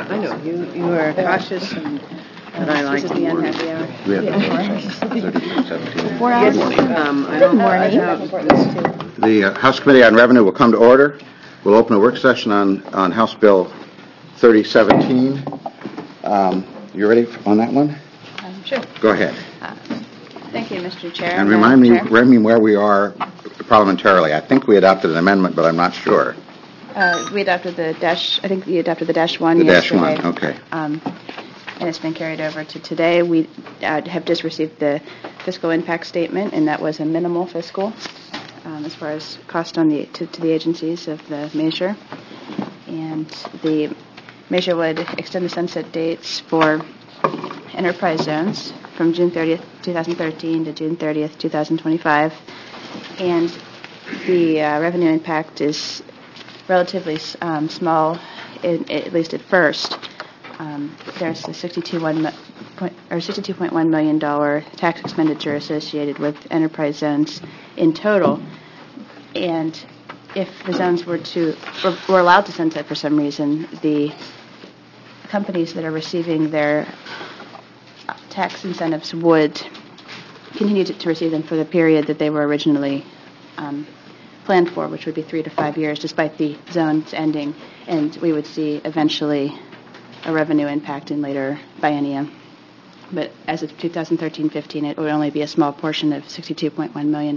Yeah, I know. You are cautious, but I like This is the unhappy hour. We have 36:17. 4 hours? Good morning. The House Committee on Revenue will come to order. We'll open a work session on House Bill 3017. You ready on that one? Sure. Go ahead. Thank you, Mr. Chair. And remind me where we are parliamentarily. I think we adopted an amendment, but I'm not sure. We adopted the dash. I think we adopted the dash one. The yesterday. dash one. Okay. And it's been carried over to today. We have just received the fiscal impact statement, and that was a minimal fiscal as far as cost on to the agencies of the measure. And the measure would extend the sunset dates for enterprise zones from June 30th, 2013 to June 30th, 2025. And the revenue impact is relatively small, at least at first. There's a $62.1 million tax expenditure associated with enterprise zones in total. And if the zones were allowed to sunset for some reason, the companies that are receiving their tax incentives would continue to receive them for the period that they were originally planned for, which would be 3 to 5 years, despite the zones ending, and we would see eventually a revenue impact in later biennium. But as of 2013-15, it would only be a small portion of $62.1 million.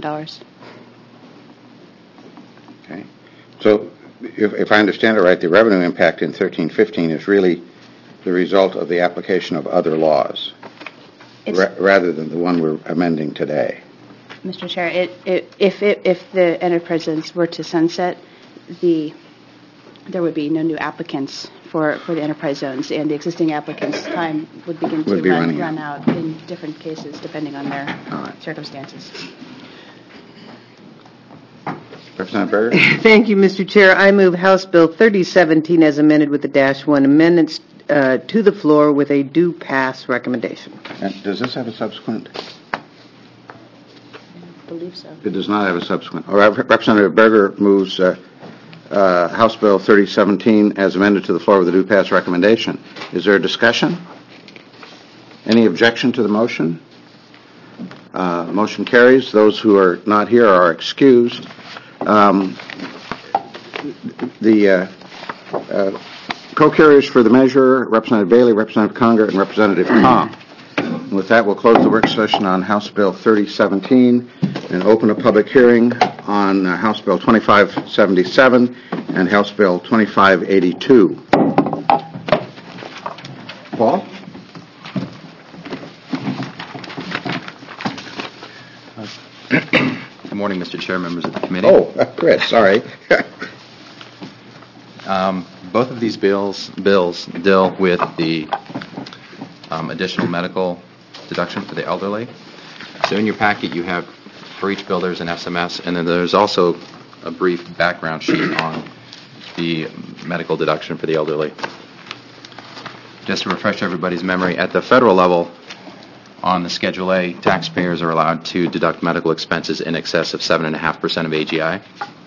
Okay. So if I understand it right, the revenue impact in 13-15 is really the result of the application of other laws rather than the one we're amending today. Mr. Chair, if the enterprise zones were to sunset, there would be no new applicants for the enterprise zones, and the existing applicants' time would begin to run out in different cases depending on their circumstances. Representative Berger? Thank you, Mr. Chair. I move House Bill 3017 as amended with the dash one amendments to the floor with a due pass recommendation. And does this have a subsequent? I believe so. It does not have a subsequent. Representative Berger moves House Bill 3017 as amended to the floor with a due pass recommendation. Is there a discussion? Any objection to the motion? Motion carries. Those who are not here are excused. The co-carriers for the measure, Representative Bailey, Representative Conger, and Representative Comp. And with that, we'll close the work session on House Bill 3017 and open a public hearing on House Bill 2577 and House Bill 2582. Paul? Good morning, Mr. Chair, members of the committee. Oh, Chris, sorry. Both of these bills deal with the additional medical deduction for the elderly. So in your packet you have, for each bill there's an SMS, and then there's also a brief background sheet on the medical deduction for the elderly. Just to refresh everybody's memory, at the federal level, on the Schedule A, taxpayers are allowed to deduct medical expenses in excess of 7.5% of AGI.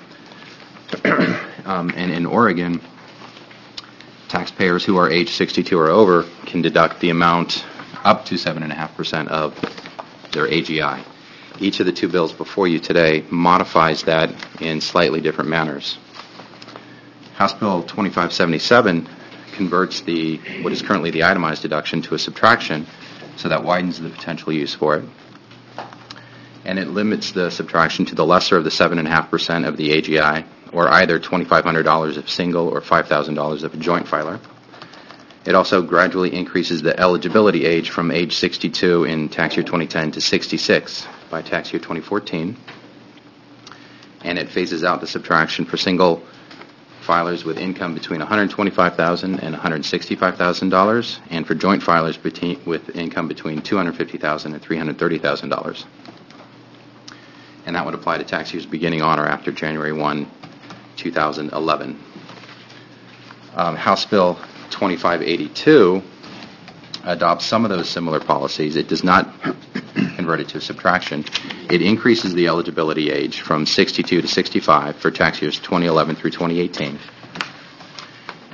And in Oregon, taxpayers who are age 62 or over can deduct the amount up to 7.5% of their AGI. Each of the two bills before you today modifies that in slightly different manners. House Bill 2577 converts what is currently the itemized deduction to a subtraction, so that widens the potential use for it. And it limits the subtraction to the lesser of the 7.5% of the AGI, or either $2,500 if single or $5,000 if a joint filer. It also gradually increases the eligibility age from age 62 in tax year 2010 to 66 by tax year 2014. And it phases out the subtraction for single filers with income between $125,000 and $165,000, and for joint filers with income between $250,000 and $330,000. And that would apply to tax years beginning on or after January 1, 2011. House Bill 2582 adopts some of those similar policies. It does not convert it to a subtraction. It increases the eligibility age from 62 to 65 for tax years 2011 through 2018.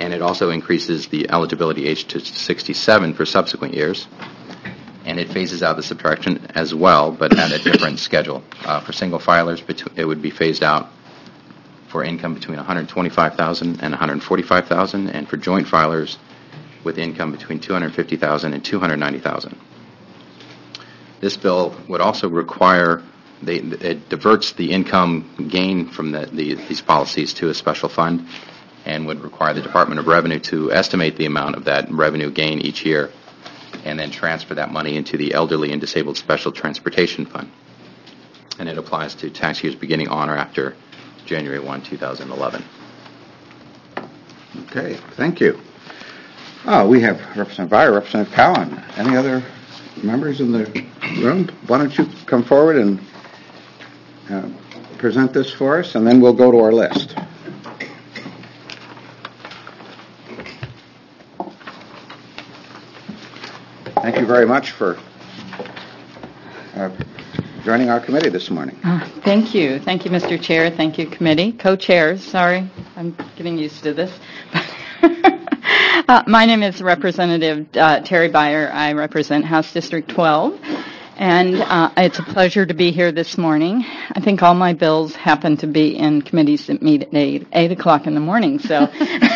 and it also increases the eligibility age to 67 for subsequent years. And it phases out the subtraction as well, but at a different schedule. For single filers, it would be phased out for income between $125,000 and $145,000, and for joint filers with income between $250,000 and $290,000. This bill would also require, it diverts the income gain from these policies to a special fund, and would require the Department of Revenue to estimate the amount of that revenue gain each year, and then transfer that money into the Elderly and Disabled Special Transportation Fund. And it applies to tax years beginning on or after January 1, 2011. Okay, thank you. We have Representative Byer, Representative Cowan. Any other members in the room? Why don't you come forward and present this for us, and then we'll go to our list. Thank you very much for joining our committee this morning. Thank you. Thank you, Mr. Chair. Thank you, committee. Co-chairs, sorry. I'm getting used to this. My name is Representative Terry Byer. I represent House District 12. And it's a pleasure to be here this morning. I think all my bills happen to be in committees that meet at 8 o'clock in the morning, so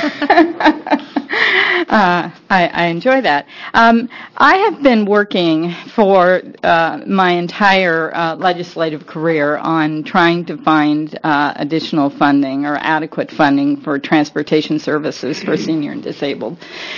I enjoy that. I have been working for my entire legislative career on trying to find additional funding or adequate funding for transportation services for senior and disabled.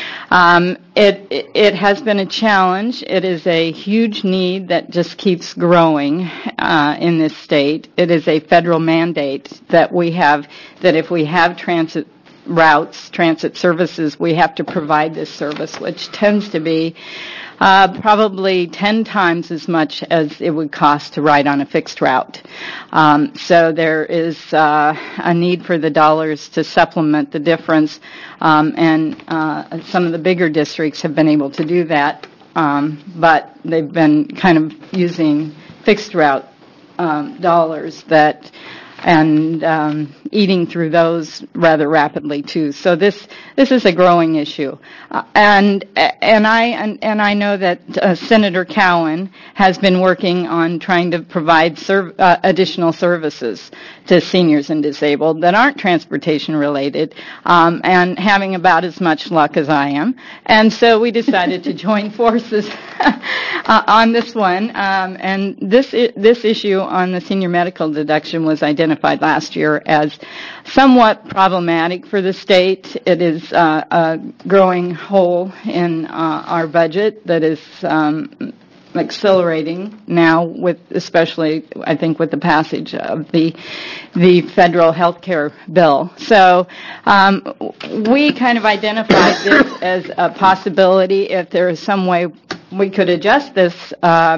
It has been a challenge. It is a huge need that just keeps growing in this state. It is a federal mandate that we have, that if we have transit routes, transit services, we have to provide this service, which tends to be probably 10 times as much as it would cost to ride on a fixed route. So there is a need for the dollars to supplement the difference, and some of the bigger districts have been able to do that, but they've been kind of using fixed route dollars that and eating through those rather rapidly too. So this is a growing issue, and I know that Senator Cowan has been working on trying to provide additional services to seniors and disabled that aren't transportation related, and having about as much luck as I am. And so we decided to join forces on this one. And this issue on the senior medical deduction was identified last year as somewhat problematic for the state. It is a growing hole in our budget that is accelerating now, with especially, I think, with the passage of the federal health care bill. So we kind of identified this as a possibility if there is some way we could adjust this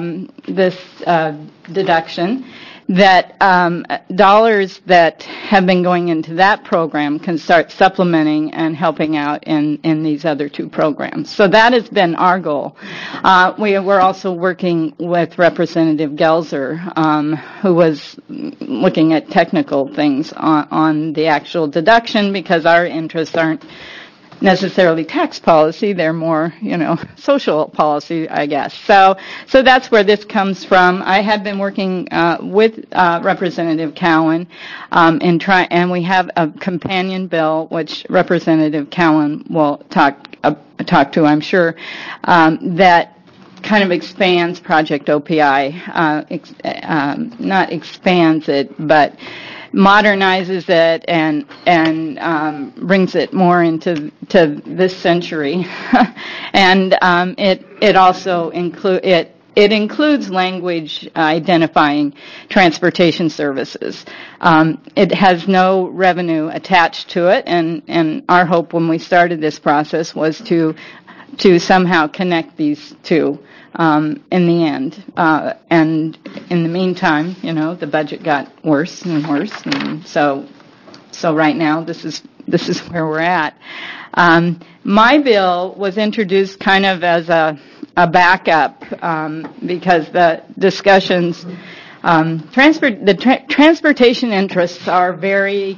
deduction, that dollars that have been going into that program can start supplementing and helping out in these other two programs. So that has been our goal. We're also working with Representative Gelser, who was looking at technical things on the actual deduction, because our interests aren't necessarily tax policy, they're more, social policy, I guess. So that's where this comes from. I have been working with Representative Cowan and we have a companion bill, which Representative Cowan will talk to, I'm sure, that kind of expands Project OPI, not expands it, but modernizes it and brings it more into this century, and it also includes language identifying transportation services. It has no revenue attached to it, and our hope when we started this process was to somehow connect these two. In the end, and in the meantime, the budget got worse and worse, and so right now this is where we're at. My bill was introduced kind of as a backup because the discussions, transportation interests are very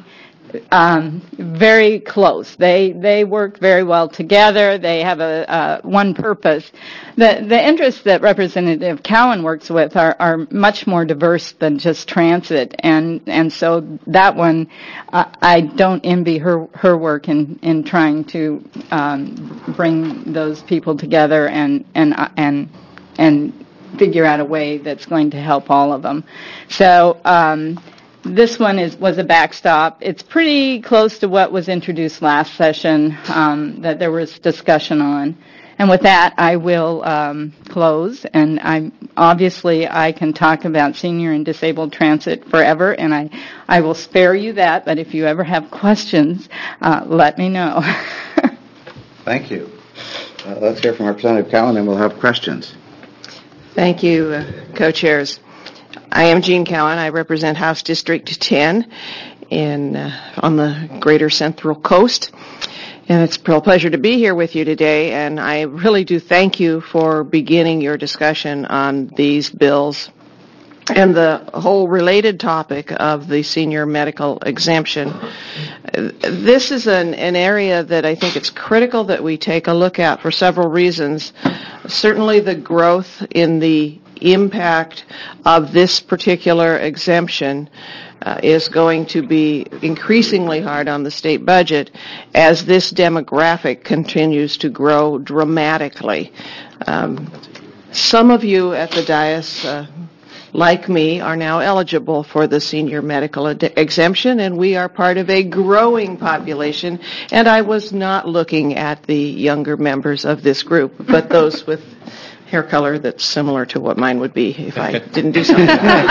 very close. They work very well together. They have a one purpose. The interests that Representative Cowan works with are much more diverse than just transit, and so that one I don't envy her work in trying to bring those people together and figure out a way that's going to help all of them. So. This one was a backstop. It's pretty close to what was introduced last session that there was discussion on. And with that, I will close. And I can talk about senior and disabled transit forever, and I will spare you that. But if you ever have questions, let me know. Thank you. Let's hear from Representative Cowan, and we'll have questions. Thank you, co-chairs. I am Jean Cowan. I represent House District 10 on the Greater Central Coast. And it's a real pleasure to be here with you today. And I really do thank you for beginning your discussion on these bills and the whole related topic of the senior medical exemption. This is an area that I think it's critical that we take a look at for several reasons. Certainly the growth in the impact of this particular exemption is going to be increasingly hard on the state budget as this demographic continues to grow dramatically. Some of you at the dais, like me, are now eligible for the senior medical exemption, and we are part of a growing population, and I was not looking at the younger members of this group, but those with hair color that's similar to what mine would be if I didn't do something.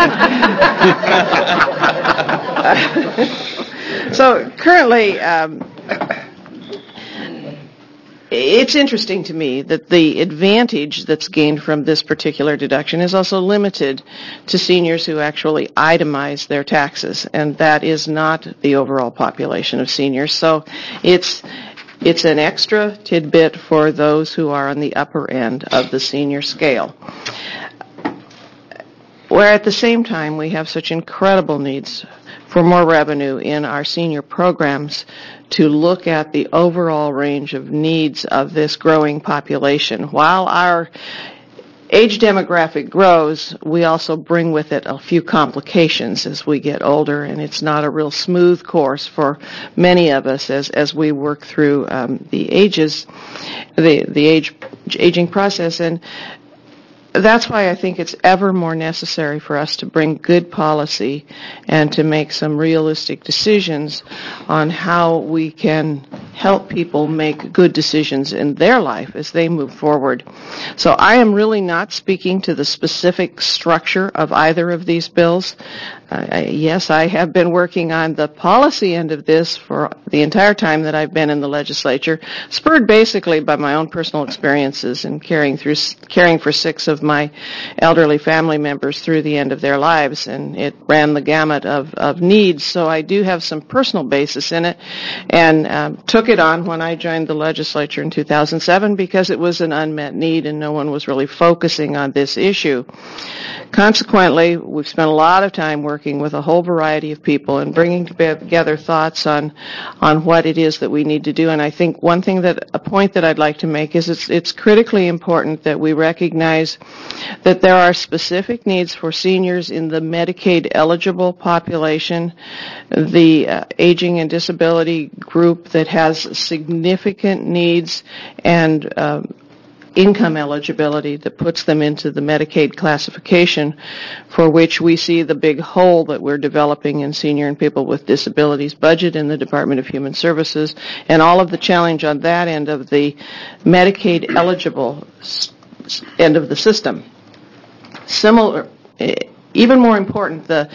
So currently, it's interesting to me that the advantage that's gained from this particular deduction is also limited to seniors who actually itemize their taxes, and that is not the overall population of seniors. So it's an extra tidbit for those who are on the upper end of the senior scale. Where at the same time we have such incredible needs for more revenue in our senior programs to look at the overall range of needs of this growing population. While our age demographic grows, we also bring with it a few complications as we get older, and it's not a real smooth course for many of us as we work through the aging process. And that's why I think it's ever more necessary for us to bring good policy and to make some realistic decisions on how we can help people make good decisions in their life as they move forward. So I am really not speaking to the specific structure of either of these bills. Yes, I have been working on the policy end of this for the entire time that I've been in the legislature, spurred basically by my own personal experiences in caring for 6 of my elderly family members through the end of their lives, and it ran the gamut of needs. So I do have some personal basis in it, and took it on when I joined the legislature in 2007 because it was an unmet need and no one was really focusing on this issue. Consequently, we've spent a lot of time working with a whole variety of people and bringing together thoughts on what it is that we need to do. And I think a point that I'd like to make is it's critically important that we recognize that there are specific needs for seniors in the Medicaid eligible population, the aging and disability group that has significant needs and income eligibility that puts them into the Medicaid classification, for which we see the big hole that we're developing in senior and people with disabilities budget in the Department of Human Services, and all of the challenge on that end of the Medicaid eligible end of the system. Similar, even more important, the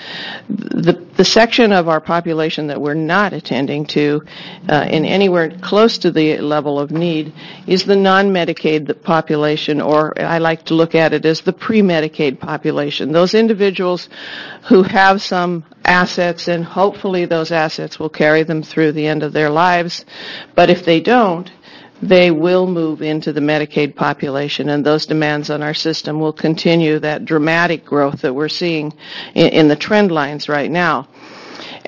section of our population that we're not attending to in anywhere close to the level of need is the non-Medicaid population, or I like to look at it as the pre-Medicaid population. Those individuals who have some assets, and hopefully those assets will carry them through the end of their lives, but if they don't, they will move into the Medicaid population, and those demands on our system will continue that dramatic growth that we're seeing in the trend lines right now.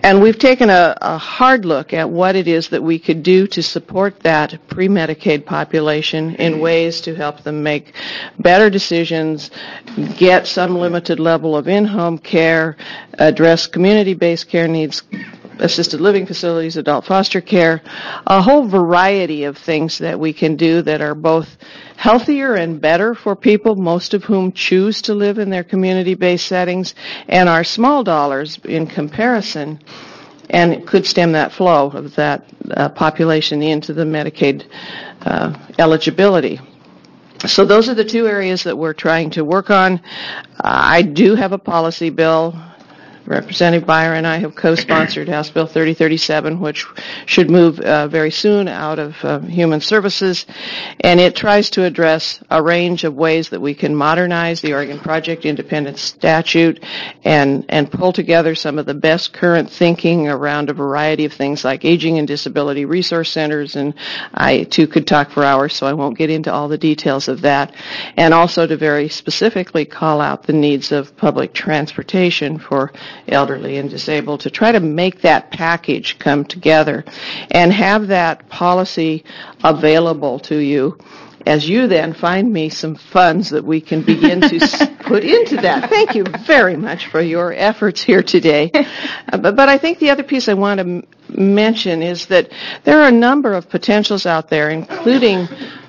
And we've taken a hard look at what it is that we could do to support that pre-Medicaid population in ways to help them make better decisions, get some limited level of in-home care, address community-based care needs, assisted living facilities, adult foster care, a whole variety of things that we can do that are both healthier and better for people, most of whom choose to live in their community-based settings, and are small dollars in comparison, and it could stem that flow of that population into the Medicaid eligibility. So those are the two areas that we're trying to work on. I do have a policy bill. Representative Beyer and I have co-sponsored House Bill 3037, which should move very soon out of Human Services, and it tries to address a range of ways that we can modernize the Oregon Project Independence Statute and pull together some of the best current thinking around a variety of things like aging and disability resource centers, and I too could talk for hours, so I won't get into all the details of that, and also to very specifically call out the needs of public transportation for elderly and disabled, to try to make that package come together and have that policy available to you as you then find me some funds that we can begin to put into that. Thank you very much for your efforts here today. But I think the other piece I want to mention is that there are a number of potentials out there, including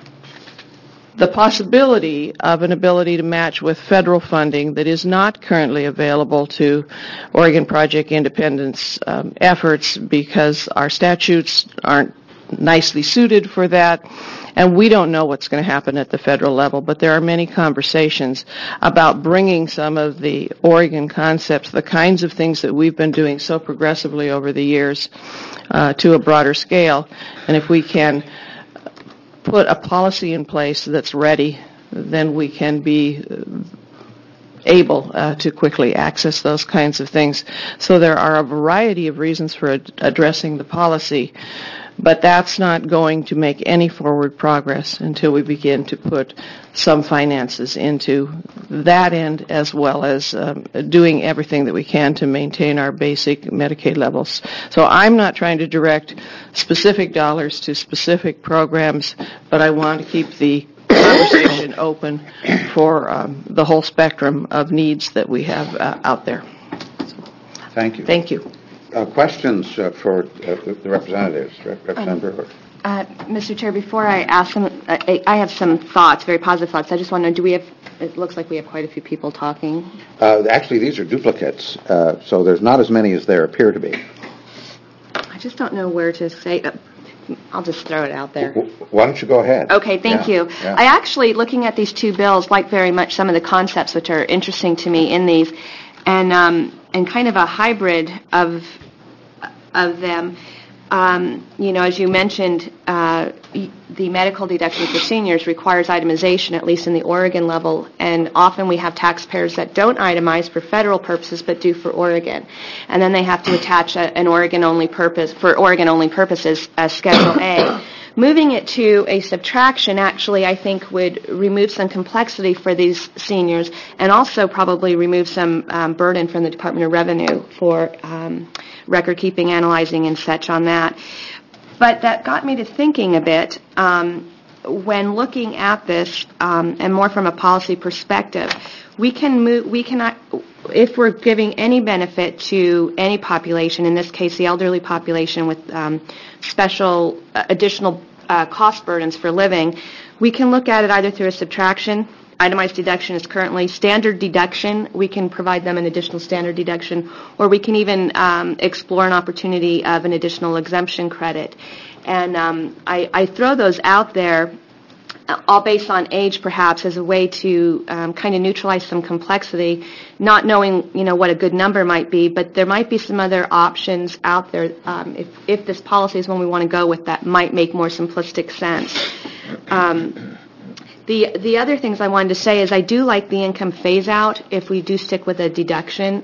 the possibility of an ability to match with federal funding that is not currently available to Oregon Project Independence efforts because our statutes aren't nicely suited for that, and we don't know what's going to happen at the federal level, but there are many conversations about bringing some of the Oregon concepts, the kinds of things that we've been doing so progressively over the years, to a broader scale, and if we can put a policy in place that's ready, then we can be able to quickly access those kinds of things. So there are a variety of reasons for addressing the policy, but that's not going to make any forward progress until we begin to put some finances into that end, as well as doing everything that we can to maintain our basic Medicaid levels. So I'm not trying to direct specific dollars to specific programs, but I want to keep the conversation open for the whole spectrum of needs that we have out there. Thank you. Thank you. Questions for the representatives? Representative Brewer. Mr. Chair, before I ask them, I have some thoughts, very positive thoughts. I just want to know, do we have, it looks like we have quite a few people talking. Actually, these are duplicates, so there's not as many as there appear to be. I just don't know where to say. I'll just throw it out there. Why don't you go ahead? Okay, thank you. Yeah. I actually, looking at these two bills, like very much some of the concepts which are interesting to me in these, and kind of a hybrid of them. As you mentioned, the medical deduction for seniors requires itemization, at least in the Oregon level, and often we have taxpayers that don't itemize for federal purposes but do for Oregon. And then they have to attach an Oregon-only purpose, for Oregon-only purposes, as Schedule A. Moving it to a subtraction actually, I think, would remove some complexity for these seniors and also probably remove some burden from the Department of Revenue for record keeping, analyzing, and such on that. But that got me to thinking a bit when looking at this, and more from a policy perspective. We cannot, if we're giving any benefit to any population, in this case the elderly population with special additional cost burdens for living, we can look at it either through a subtraction. Itemized deduction is currently standard deduction. We can provide them an additional standard deduction, or we can even explore an opportunity of an additional exemption credit. And I throw those out there, all based on age perhaps, as a way to kind of neutralize some complexity, not knowing what a good number might be, but there might be some other options out there if this policy is one we want to go with that might make more simplistic sense. The other things I wanted to say is I do like the income phase-out if we do stick with a deduction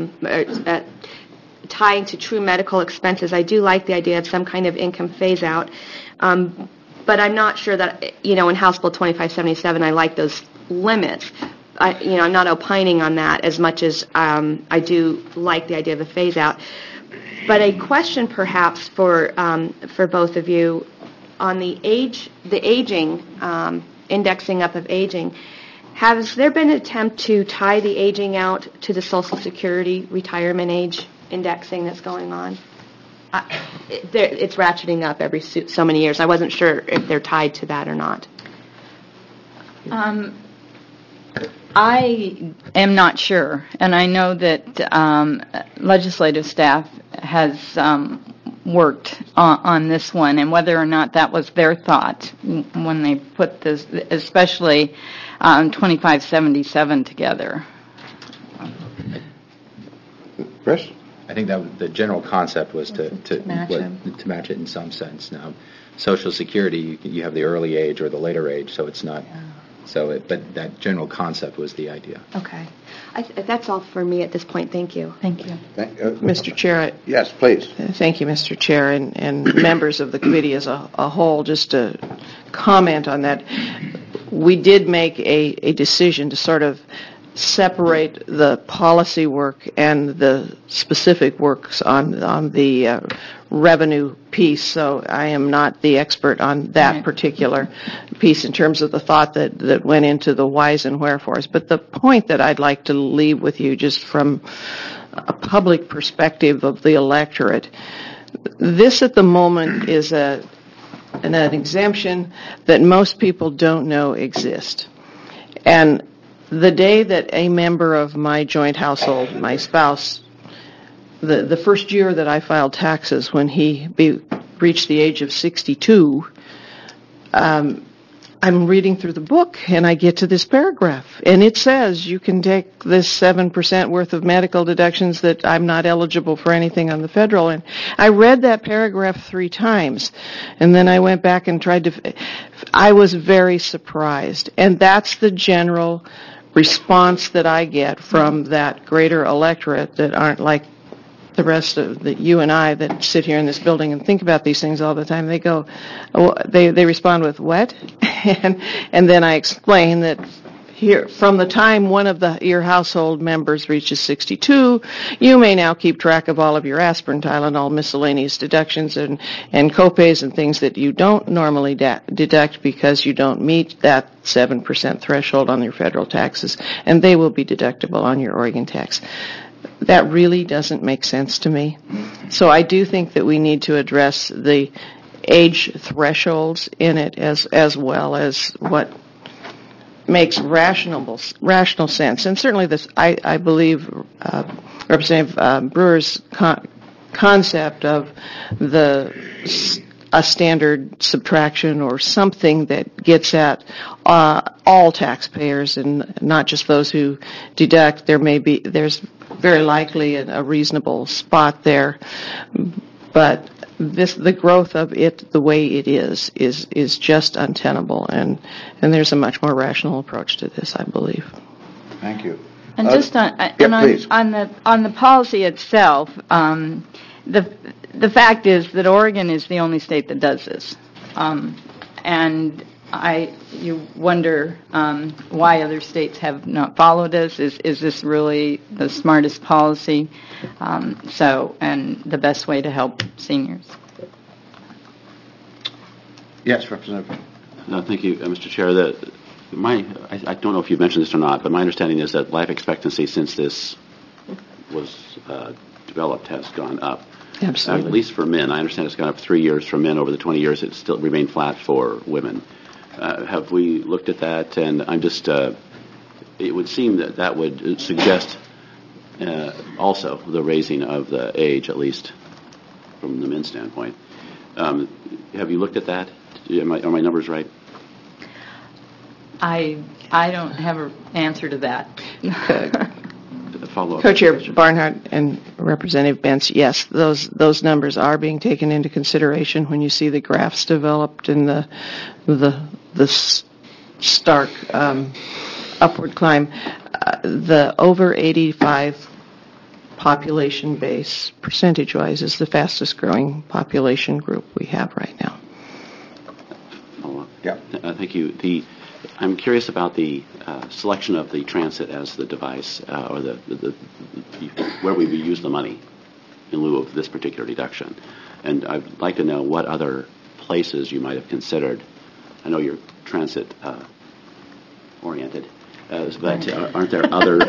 tying to true medical expenses. I do like the idea of some kind of income phase-out, but I'm not sure that, in House Bill 2577 I like those limits. I'm not opining on that as much as I do like the idea of a phase-out. But a question perhaps for both of you on the aging, indexing up of aging. Has there been an attempt to tie the aging out to the Social Security retirement age indexing that's going on? It's ratcheting up every so many years. I wasn't sure if they're tied to that or not. I am not sure, and I know that legislative staff has worked on this one, and whether or not that was their thought when they put this, especially 2577 together. Chris? I think that the general concept was to match it in some sense. Now, Social Security, you have the early age or the later age, so it's not. But that general concept was the idea. Okay. That's all for me at this point. Thank you. Thank you. Mr. Chair. Yes, please. Thank you, Mr. Chair, and members of the committee as a whole. Just to comment on that, we did make a decision to sort of separate the policy work and the specific works on the revenue piece. So I am not the expert on that particular piece in terms of the thought that went into the whys and wherefores. But the point that I'd like to leave with you just from a public perspective of the electorate, this at the moment is an exemption that most people don't know exists. And the day that a member of my joint household, my spouse, the first year that I filed taxes when he reached the age of 62, I'm reading through the book and I get to this paragraph and it says you can take this 7% worth of medical deductions that I'm not eligible for anything on the federal. And I read that paragraph 3 times and then I went back and I was very surprised. And that's the general response that I get from that greater electorate that aren't like the rest of you and I that sit here in this building and think about these things all the time. They go, they respond with what? and then I explain that here, from the time one of your household members reaches 62, you may now keep track of all of your aspirin, Tylenol, miscellaneous deductions and copays and things that you don't normally deduct because you don't meet that 7% threshold on your federal taxes, and they will be deductible on your Oregon tax. That really doesn't make sense to me. So I do think that we need to address the age thresholds in it as well as what makes rational sense. And certainly this, I believe, Representative Brewer's concept of a standard subtraction or something that gets at all taxpayers and not just those who deduct. There's very likely a reasonable spot there, but the growth of it the way it is just untenable, and there's a much more rational approach to this, I believe. Thank you. And just on the policy itself, the fact is that Oregon is the only state that does this, and you wonder why other states have not followed us. Is this really the smartest policy? And the best way to help seniors? Yes, Representative. No, thank you, Mr. Chair. I don't know if you've mentioned this or not, but my understanding is that life expectancy since this was developed has gone up. Absolutely. At least for men. I understand it's gone up 3 years for men. Over the 20 years, it's still remained flat for women. Have we looked at that? And I'm just, it would seem that would suggest also the raising of the age, at least from the men's standpoint. Have you looked at that? Are my numbers right? I don't have an answer to that. Follow-up. Co-Chair Barnhart and Representative Bentz, yes, those numbers are being taken into consideration when you see the graphs developed and the stark upward climb. The over 85 population base, percentage-wise, is the fastest growing population group we have right now. Follow-up. Yeah. Thank you. I'm curious about the selection of the transit as the device, or where we use the money. in lieu of this particular deduction. And I'd like to know what other places you might have considered. I know you're transit oriented, but aren't there other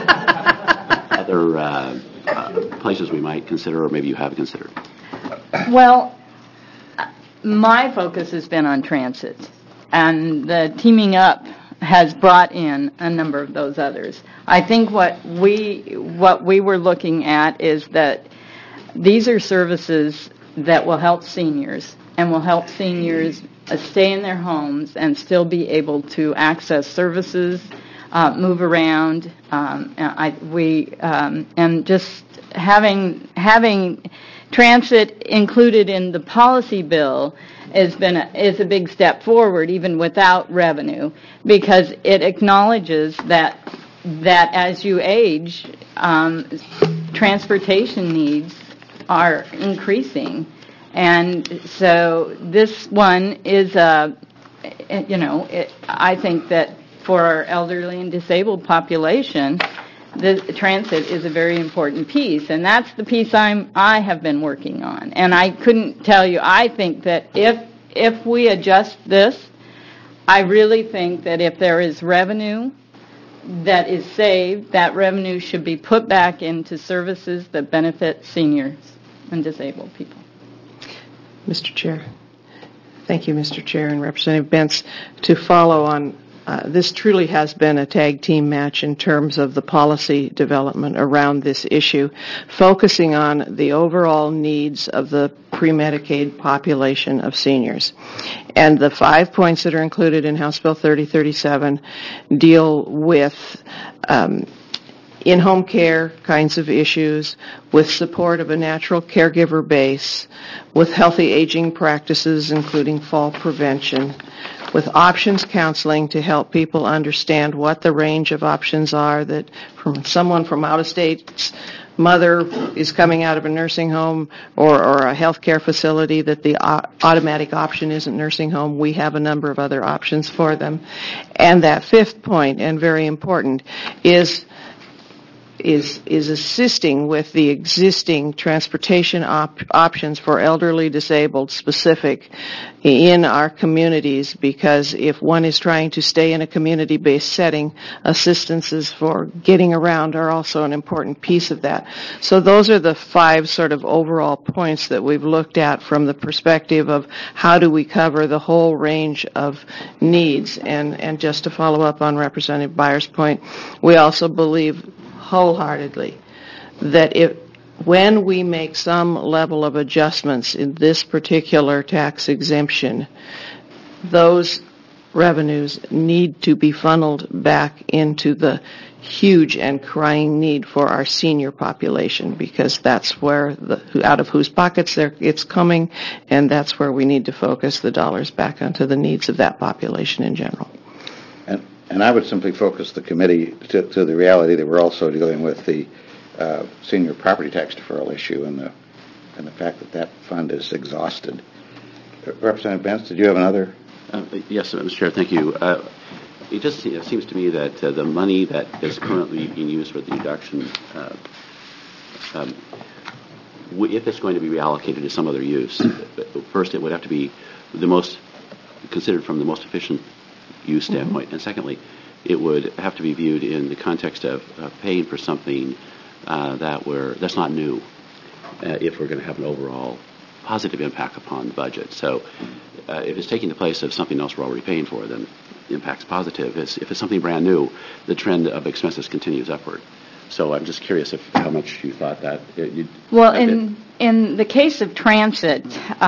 places we might consider, or maybe you have considered? Well, my focus has been on transit, and the teaming up has brought in a number of those others. I think what we were looking at is that these are services that will help seniors and will help seniors stay in their homes and still be able to access services, move around, and just having transit included in the policy bill is a big step forward, even without revenue, because it acknowledges that as you age, transportation needs are increasing, and so this one is I think that for our elderly and disabled population, the transit is a very important piece, and that's the piece I have been working on. And I couldn't tell you. I think that if we adjust this, I really think that if there is revenue that is saved, that revenue should be put back into services that benefit seniors and disabled people. Mr. Chair. Thank you, Mr. Chair and Representative Bentz. To follow on, this truly has been a tag team match in terms of the policy development around this issue, focusing on the overall needs of the pre-Medicaid population of seniors. And the 5 points that are included in House Bill 3037 deal with in-home care kinds of issues, with support of a natural caregiver base, with healthy aging practices, including fall prevention, with options counseling to help people understand what the range of options are, that from someone from out of state's mother is coming out of a nursing home or a healthcare facility, that the automatic option isn't nursing home. We have a number of other options for them. And that 5th point, and very important, is assisting with the existing transportation options for elderly disabled specific in our communities, because if one is trying to stay in a community-based setting, assistances for getting around are also an important piece of that. So those are the 5 sort of overall points that we've looked at from the perspective of how do we cover the whole range of needs. And just to follow up on Representative Byers' point, we also believe wholeheartedly that when we make some level of adjustments in this particular tax exemption, those revenues need to be funneled back into the huge and crying need for our senior population, because that's where out of whose pockets it's coming, and that's where we need to focus the dollars back onto the needs of that population in general. And I would simply focus the committee to the reality that we're also dealing with the senior property tax deferral issue and the fact that fund is exhausted. Representative Bentz, did you have another? Yes, Mr. Chair, thank you. It just seems to me that the money that is currently being used for the deduction, if it's going to be reallocated to some other use, first it would have to be considered from the most efficient use standpoint, and secondly, it would have to be viewed in the context of paying for something that's not new, if we're going to have an overall positive impact upon the budget. So if it's taking the place of something else we're already paying for, then the impact's positive. If it's something brand new, the trend of expenses continues upward. So I'm just curious how much you thought that. Well, in the case of transit,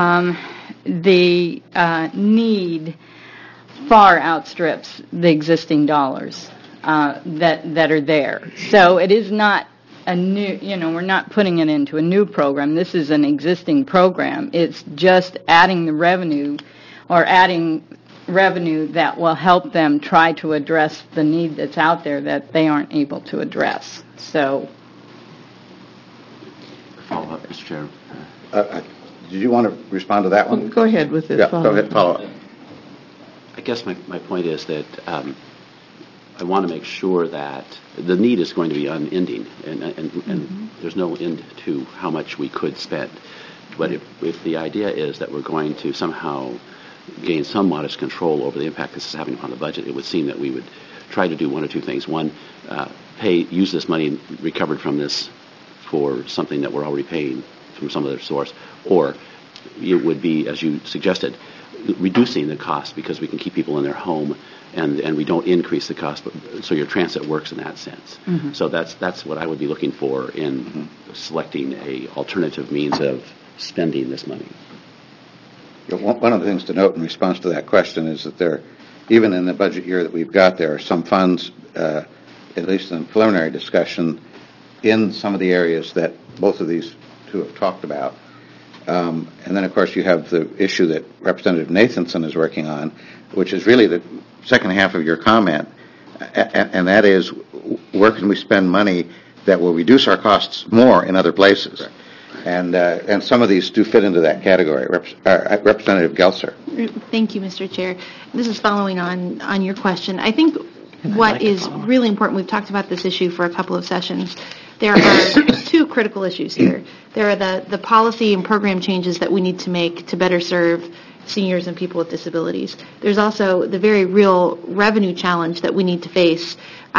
the need far outstrips the existing dollars that are there. So it is not a new, we're not putting it into a new program. This is an existing program. It's just adding the revenue, or adding revenue that will help them try to address the need that's out there that they aren't able to address. So. Follow up, Mr. Chair. Did you want to respond to that one? Go ahead with it. Yeah, go ahead, follow up. I guess my point is that I want to make sure that the need is going to be unending, and there's no end to how much we could spend. But if the idea is that we're going to somehow gain some modest control over the impact this is having upon the budget, it would seem that we would try to do one or two things. One, use this money recovered from this for something that we're already paying from some other source, or it would be, as you suggested, reducing the cost because we can keep people in their home and we don't increase the cost, so your transit works in that sense. So that's what I would be looking for in selecting a alternative means of spending this money. One of the things to note in response to that question is that even in the budget year that we've got, there are some funds, at least in the preliminary discussion, in some of the areas that both of these two have talked about. And then, of course, you have the issue that Representative Nathanson is working on, which is really the second half of your comment, and that is, where can we spend money that will reduce our costs more in other places? And some of these do fit into that category. Representative Gelser. Thank you, Mr. Chair. This is following on your question. I think what is really important, we've talked about this issue for a couple of sessions. There are two critical issues here. There are the policy and program changes that we need to make to better serve seniors and people with disabilities. There's also the very real revenue challenge that we need to face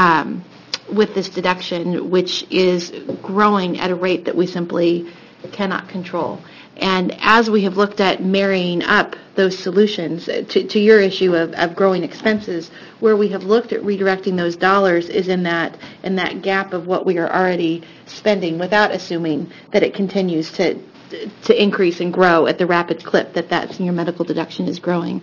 with this deduction, which is growing at a rate that we simply cannot control. And as we have looked at marrying up those solutions to your issue of growing expenses, where we have looked at redirecting those dollars is in that gap of what we are already spending, without assuming that it continues to increase and grow at the rapid clip that senior medical deduction is growing.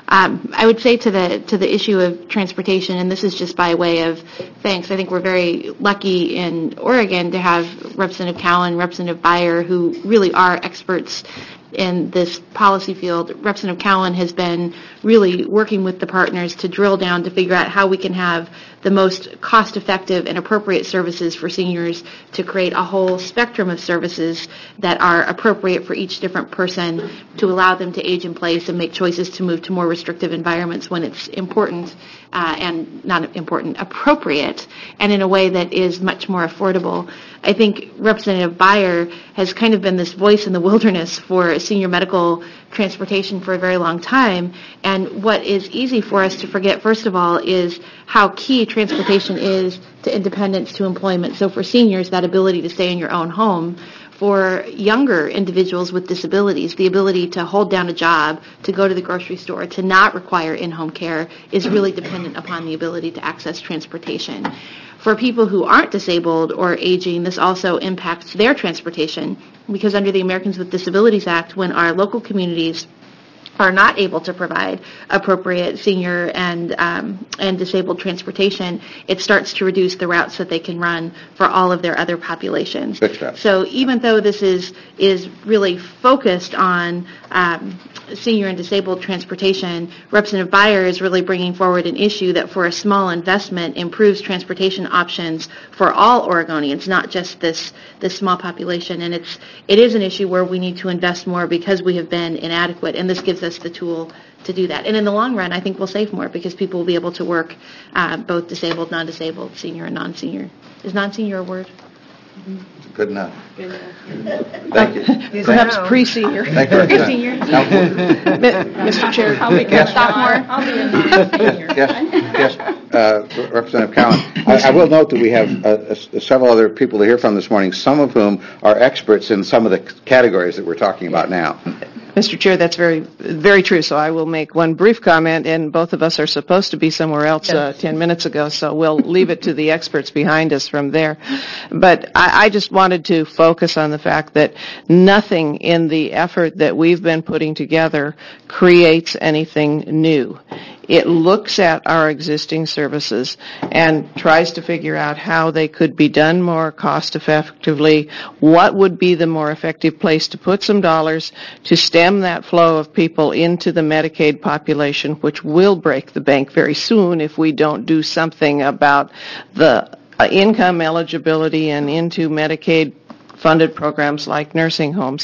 I would say to the issue of transportation, and this is just by way of thanks, I think we're very lucky in Oregon to have Representative Cowan, Representative Beyer, who really are experts in this policy field. Representative Cowan has been really working with the partners to drill down to figure out how we can have the most cost-effective and appropriate services for seniors, to create a whole spectrum of services that are appropriate for each different person, to allow them to age in place and make choices to move to more restrictive environments when it's important and not important, appropriate, and in a way that is much more affordable. I think Representative Beyer has kind of been this voice in the wilderness for senior medical transportation for a very long time, and what is easy for us to forget, first of all, is how key transportation is to independence, to employment. So for seniors, that ability to stay in your own home. For younger individuals with disabilities, the ability to hold down a job, to go to the grocery store, to not require in-home care is really dependent upon the ability to access transportation. For people who aren't disabled or aging, this also impacts their transportation, because under the Americans with Disabilities Act, when our local communities are not able to provide appropriate senior and disabled transportation, it starts to reduce the routes that they can run for all of their other populations. So even though this is really focused on senior and disabled transportation, Representative Beyer is really bringing forward an issue that for a small investment improves transportation options for all Oregonians, not just this small population. And it is an issue where we need to invest more because we have been inadequate, and this gives us the tool to do that. And in the long run, I think we'll save more because people will be able to work both disabled, non-disabled, senior, and non-senior. Is non-senior a word? Good enough. Thank you. Perhaps pre-senior. Thank you. Pre-senior. Mr. Chair, I'll be Yes. sophomore. I'll be a non-senior. Yes, Representative Cowan. I will note that we have several other people to hear from this morning, some of whom are experts in some of the categories that we're talking about now. Mr. Chair, that's very, very true. So I will make one brief comment, and both of us are supposed to be somewhere else 10 minutes ago, so we'll leave it to the experts behind us from there. But I just wanted to focus on the fact that nothing in the effort that we've been putting together creates anything new. It looks at our existing services and tries to figure out how they could be done more cost effectively, what would be the more effective place to put some dollars to stem that flow of people into the Medicaid population, which will break the bank very soon if we don't do something about the income eligibility and into Medicaid funded programs like nursing homes.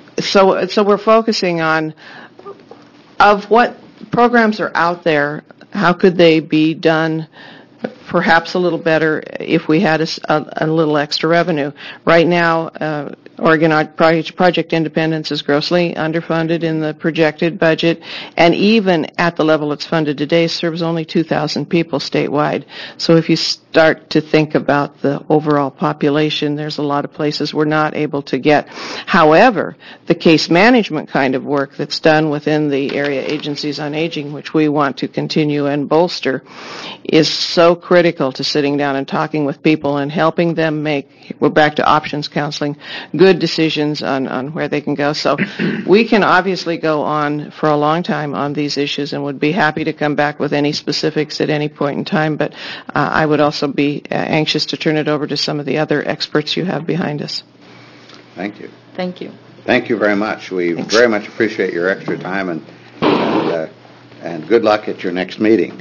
So we're focusing on of what programs are out there. how could they be done perhaps a little better if we had a little extra revenue. Right now, Oregon Project Independence is grossly underfunded in the projected budget, and even at the level it's funded today, serves only 2,000 people statewide. So if you start to think about the overall population, there's a lot of places we're not able to get. However, the case management kind of work that's done within the area agencies on aging, which we want to continue and bolster, is so critical to sitting down and talking with people and helping them make, we're back to options counseling, good decisions on where they can go. So we can obviously go on for a long time on these issues and would be happy to come back with any specifics at any point in time, but I would also be anxious to turn it over to some of the other experts you have behind us. Thank you. Thank you. Thank you very much. We very much appreciate your extra time, and good luck at your next meeting.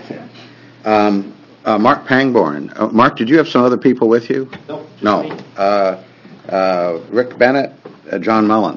Mark Pangborn. Mark, did you have some other people with you? No. Rick Bennett, John Mullen.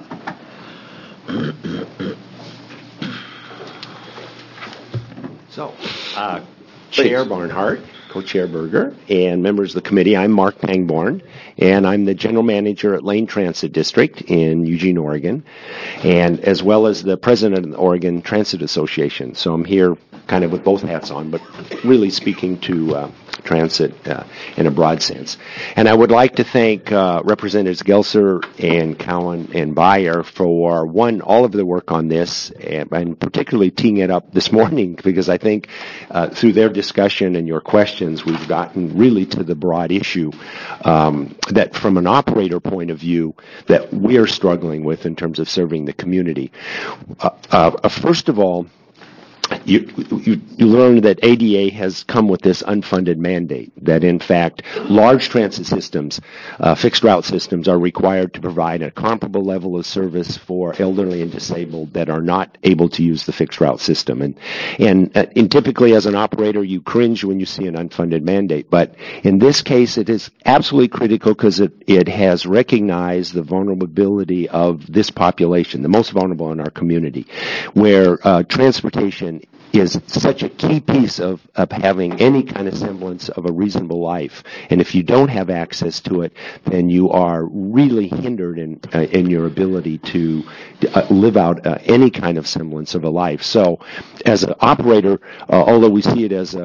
So, Chair Barnhart, Co-Chair Berger, and members of the committee, I'm Mark Pangborn, and I'm the General Manager at Lane Transit District in Eugene, Oregon, and as well as the President of the Oregon Transit Association. So I'm here kind of with both hats on, but really speaking to transit in a broad sense. And I would like to thank Representatives Gelser and Cowan and Beyer for, one, all of the work on this, and particularly teeing it up this morning, because I think through their discussion and your questions, we've gotten really to the broad issue that from an operator point of view that we're struggling with in terms of serving the community. First of all, you learn that ADA has come with this unfunded mandate, that in fact large transit systems, fixed route systems, are required to provide a comparable level of service for elderly and disabled that are not able to use the fixed route system. And typically as an operator you cringe when you see an unfunded mandate, but in this case it is absolutely critical because it has recognized the vulnerability of this population, the most vulnerable in our community, where transportation is such a key piece of having any kind of semblance of a reasonable life. And if you don't have access to it, then you are really hindered in your ability to live out any kind of semblance of a life. So as an operator, although we see it as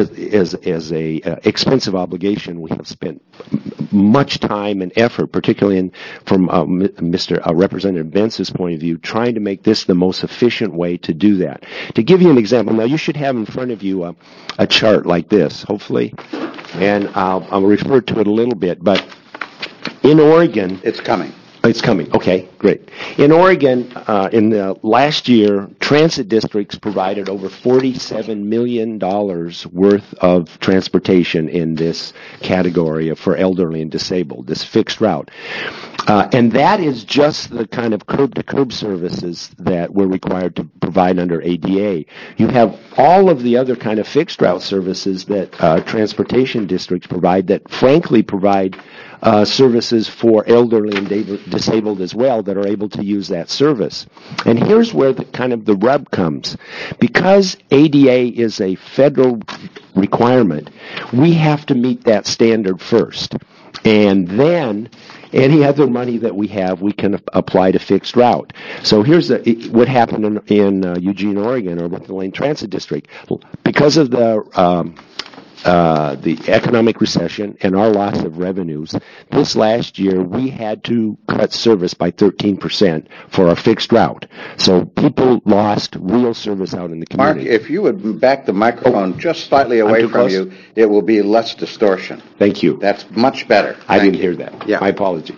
a expensive obligation, we have spent much time and effort, particularly from Representative Bence's point of view, trying to make this the most efficient way to do that. To give you an example, now you should have in front of you a chart like this, hopefully, and I'll refer to it a little bit, but in Oregon... It's coming. It's coming. Okay, great. In Oregon, in the last year, transit districts provided over $47 million worth of transportation in this category for elderly and disabled, this fixed route. And that is just the kind of curb-to-curb services that we're required to provide under ADA. You have all of the other kind of fixed route services that transportation districts provide that frankly provide services for elderly and disabled as well that are able to use that service. And here's where the rub comes. Because ADA is a federal requirement, we have to meet that standard first. And then any other money that we have, we can apply to fixed route. So here's what happened in Eugene, Oregon, or with the Lane Transit District. Because of the economic recession and our loss of revenues, this last year we had to cut service by 13% for our fixed route. So people lost real service out in the community. Mark, if you would back the microphone just slightly away from you, it will be less distortion. Thank you. That's much better. I didn't hear that. Yeah. My apology.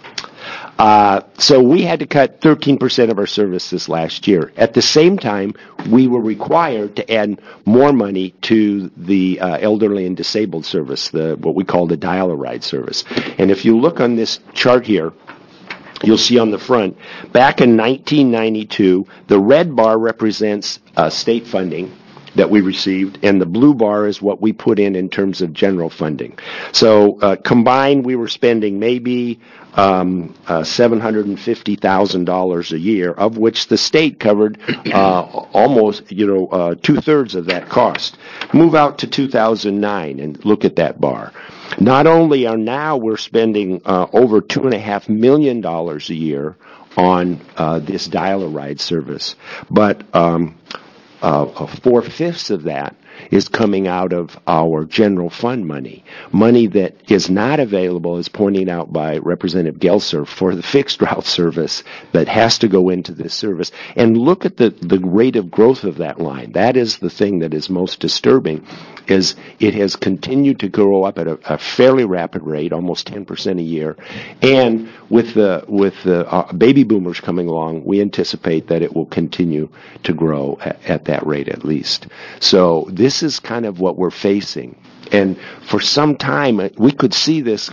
So we had to cut 13% of our service this last year. At the same time, we were required to add more money to the elderly and disabled service, what we call the dial-a-ride service. And if you look on this chart here, you'll see on the front, back in 1992, the red bar represents state funding, that we received, and the blue bar is what we put in terms of general funding. So combined, we were spending maybe $750,000 a year, of which the state covered almost, two-thirds of that cost. Move out to 2009 and look at that bar. Not only are now we're spending over $2.5 million a year on this dial-a-ride service, but 4/5 of that is coming out of our general fund money that is not available, as pointed out by Representative Gelser, for the fixed route service that has to go into this service. And look at the rate of growth of that line. That is the thing that is most disturbing, is it has continued to grow up at a fairly rapid rate, almost 10% a year. And with the baby boomers coming along, we anticipate that it will continue to grow at that rate at least. So this is kind of what we're facing. And for some time, we could see this.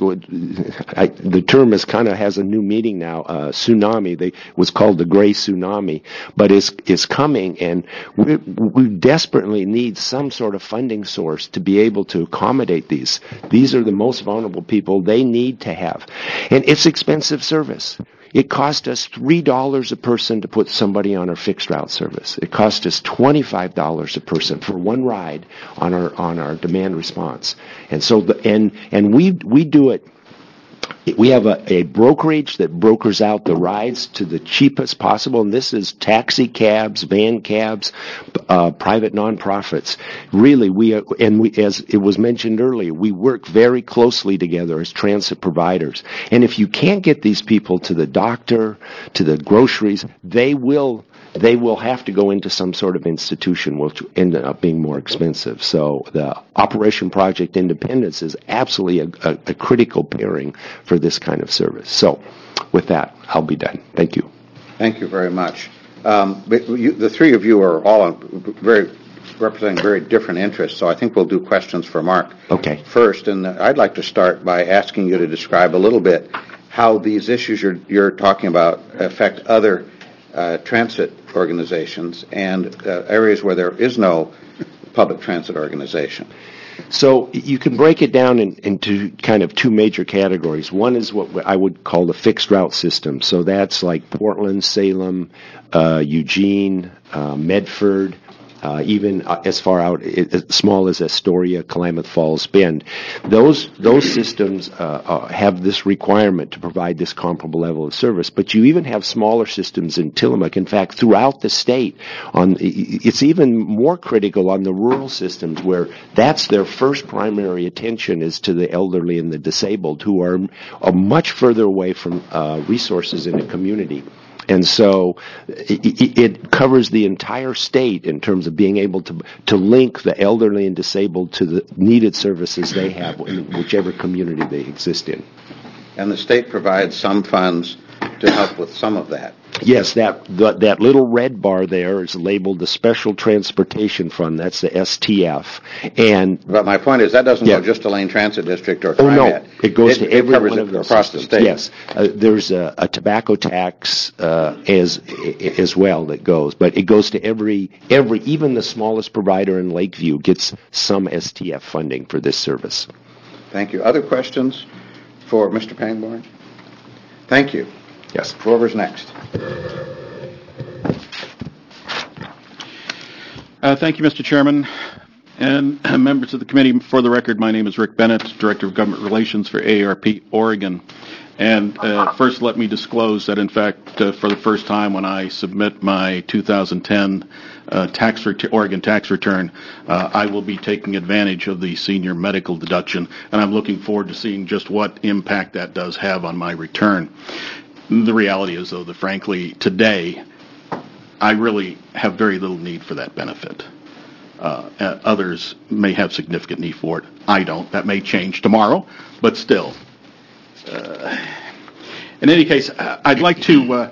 The term has a new meaning now. Tsunami. It was called the Gray Tsunami, but it's coming, and we desperately need some sort of funding source to be able to accommodate these. These are the most vulnerable people. They need to have, and it's expensive service. It cost us $3 a person to put somebody on our fixed route service. It cost us $25 a person for one ride on our demand response. And so we do it. We have a brokerage that brokers out the rides to the cheapest possible, and this is taxi cabs, van cabs, private nonprofits. Really, as it was mentioned earlier, we work very closely together as transit providers. And if you can't get these people to the doctor, to the groceries, they will have to go into some sort of institution, which ended up being more expensive. So the Operation Project Independence is absolutely a critical pairing for this kind of service. So with that, I'll be done. Thank you. Thank you very much. The three of you are all representing very different interests, so I think we'll do questions for Mark first. And I'd like to start by asking you to describe a little bit how these issues you're talking about affect other transit organizations and areas where there is no public transit organization. So you can break it down into kind of two major categories. One is what I would call the fixed route system. So that's like Portland, Salem, Eugene, Medford, even as far out as small as Astoria, Klamath Falls, Bend. Those systems have this requirement to provide this comparable level of service. But you even have smaller systems in Tillamook. In fact, throughout the state, it's even more critical on the rural systems, where that's their first primary attention is to the elderly and the disabled, who are much further away from resources in a community. And so it covers the entire state in terms of being able to link the elderly and disabled to the needed services they have in whichever community they exist in. And the state provides some funds to help with some of that. Yes, that little red bar there is labeled the Special Transportation Fund. That's the STF. But my point is that doesn't go just to Lane Transit District or TriMet. Oh, no. It goes to every one of those across systems. the state. Yes. There's a tobacco tax as well that goes. But it goes to every even the smallest provider in Lakeview gets some STF funding for this service. Thank you. Other questions for Mr. Pangborn? Thank you. Yes. Whoever's next. Thank you, Mr. Chairman. And members of the committee, for the record, my name is Rick Bennett, Director of Government Relations for AARP Oregon. And first, let me disclose that, in fact, for the first time when I submit my 2010 Oregon tax return, I will be taking advantage of the senior medical deduction, and I'm looking forward to seeing just what impact that does have on my return. The reality is, though, that frankly, today, I really have very little need for that benefit. Others may have significant need for it. I don't. That may change tomorrow, but still. In any case, I'd like to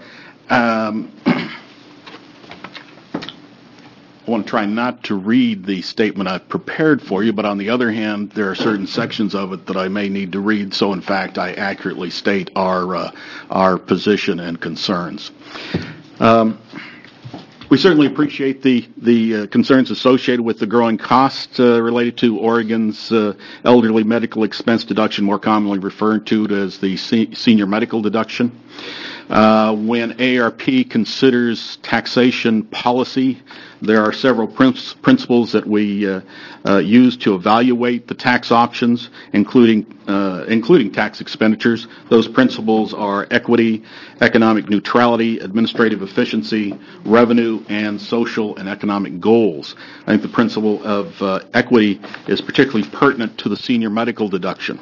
I want to try not to read the statement I've prepared for you, but on the other hand, there are certain sections of it that I may need to read, so in fact I accurately state our position and concerns. We certainly appreciate the concerns associated with the growing costs related to Oregon's elderly medical expense deduction, more commonly referred to as the senior medical deduction. When AARP considers taxation policy, there are several principles that we use to evaluate the tax options, including tax expenditures. Those principles are equity, economic neutrality, administrative efficiency, revenue, and social and economic goals. I think the principle of equity is particularly pertinent to the senior medical deduction.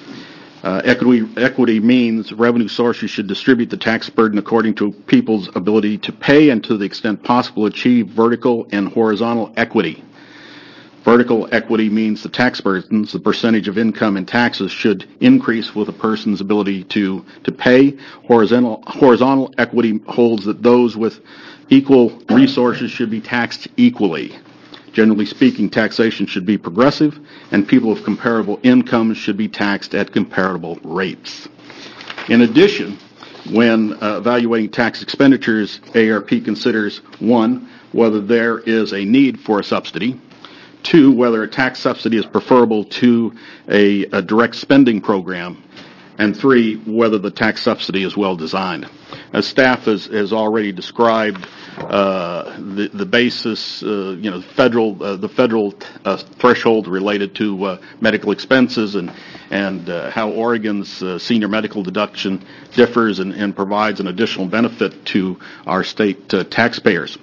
Equity means revenue sources should distribute the tax burden according to people's ability to pay and to the extent possible achieve vertical and horizontal equity. Vertical equity means the tax burdens, the percentage of income and taxes should increase with a person's ability to pay. Horizontal equity holds that those with equal resources should be taxed equally. Generally speaking, taxation should be progressive, and people of comparable incomes should be taxed at comparable rates. In addition, when evaluating tax expenditures, AARP considers, 1, whether there is a need for a subsidy, 2, whether a tax subsidy is preferable to a direct spending program, and 3, whether the tax subsidy is well designed. As staff has already described, the basis, the federal threshold related to medical expenses and how Oregon's senior medical deduction differs and provides an additional benefit to our state taxpayers.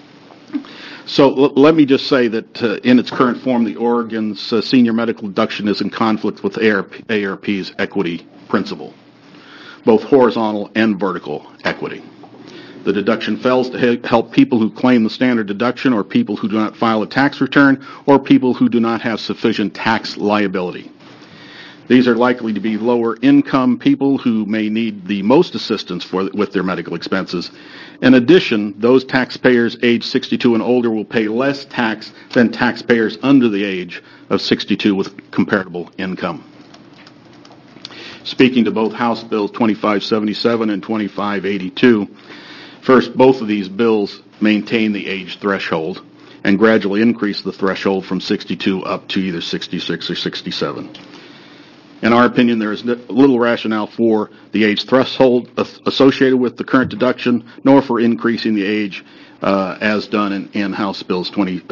So let me just say that in its current form, the Oregon's senior medical deduction is in conflict with AARP's equity principle, both horizontal and vertical equity. The deduction fails to help people who claim the standard deduction or people who do not file a tax return or people who do not have sufficient tax liability. These are likely to be lower income people who may need the most assistance with their medical expenses. In addition, those taxpayers age 62 and older will pay less tax than taxpayers under the age of 62 with comparable income. Speaking to both House Bills 2577 and 2582, first, both of these bills maintain the age threshold and gradually increase the threshold from 62 up to either 66 or 67. In our opinion, there is little rationale for the age threshold associated with the current deduction, nor for increasing the age as done in House Bills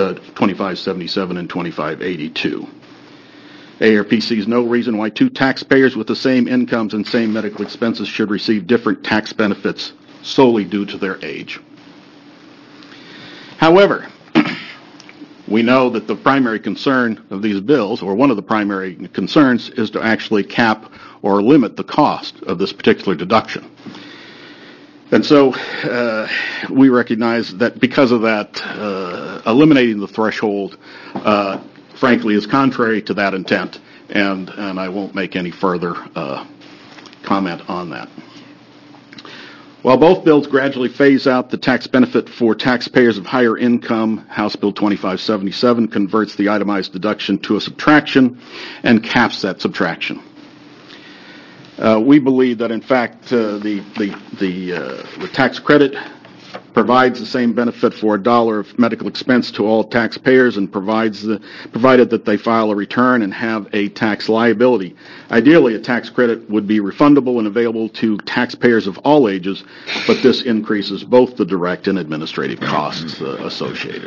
2577 and 2582. AARP sees no reason why two taxpayers with the same incomes and same medical expenses should receive different tax benefits solely due to their age. However, we know that the primary concern of these bills, or one of the primary concerns, is to actually cap or limit the cost of this particular deduction. And so we recognize that because of that, eliminating the threshold, frankly, is contrary to that intent, and I won't make any further comment on that. While both bills gradually phase out the tax benefit for taxpayers of higher income, House Bill 2577 converts the itemized deduction to a subtraction and caps that subtraction. We believe that, in fact, the tax credit provides the same benefit for $1 of medical expense to all taxpayers and provided that they file a return and have a tax liability. Ideally, a tax credit would be refundable and available to taxpayers of all ages, but this increases both the direct and administrative costs associated.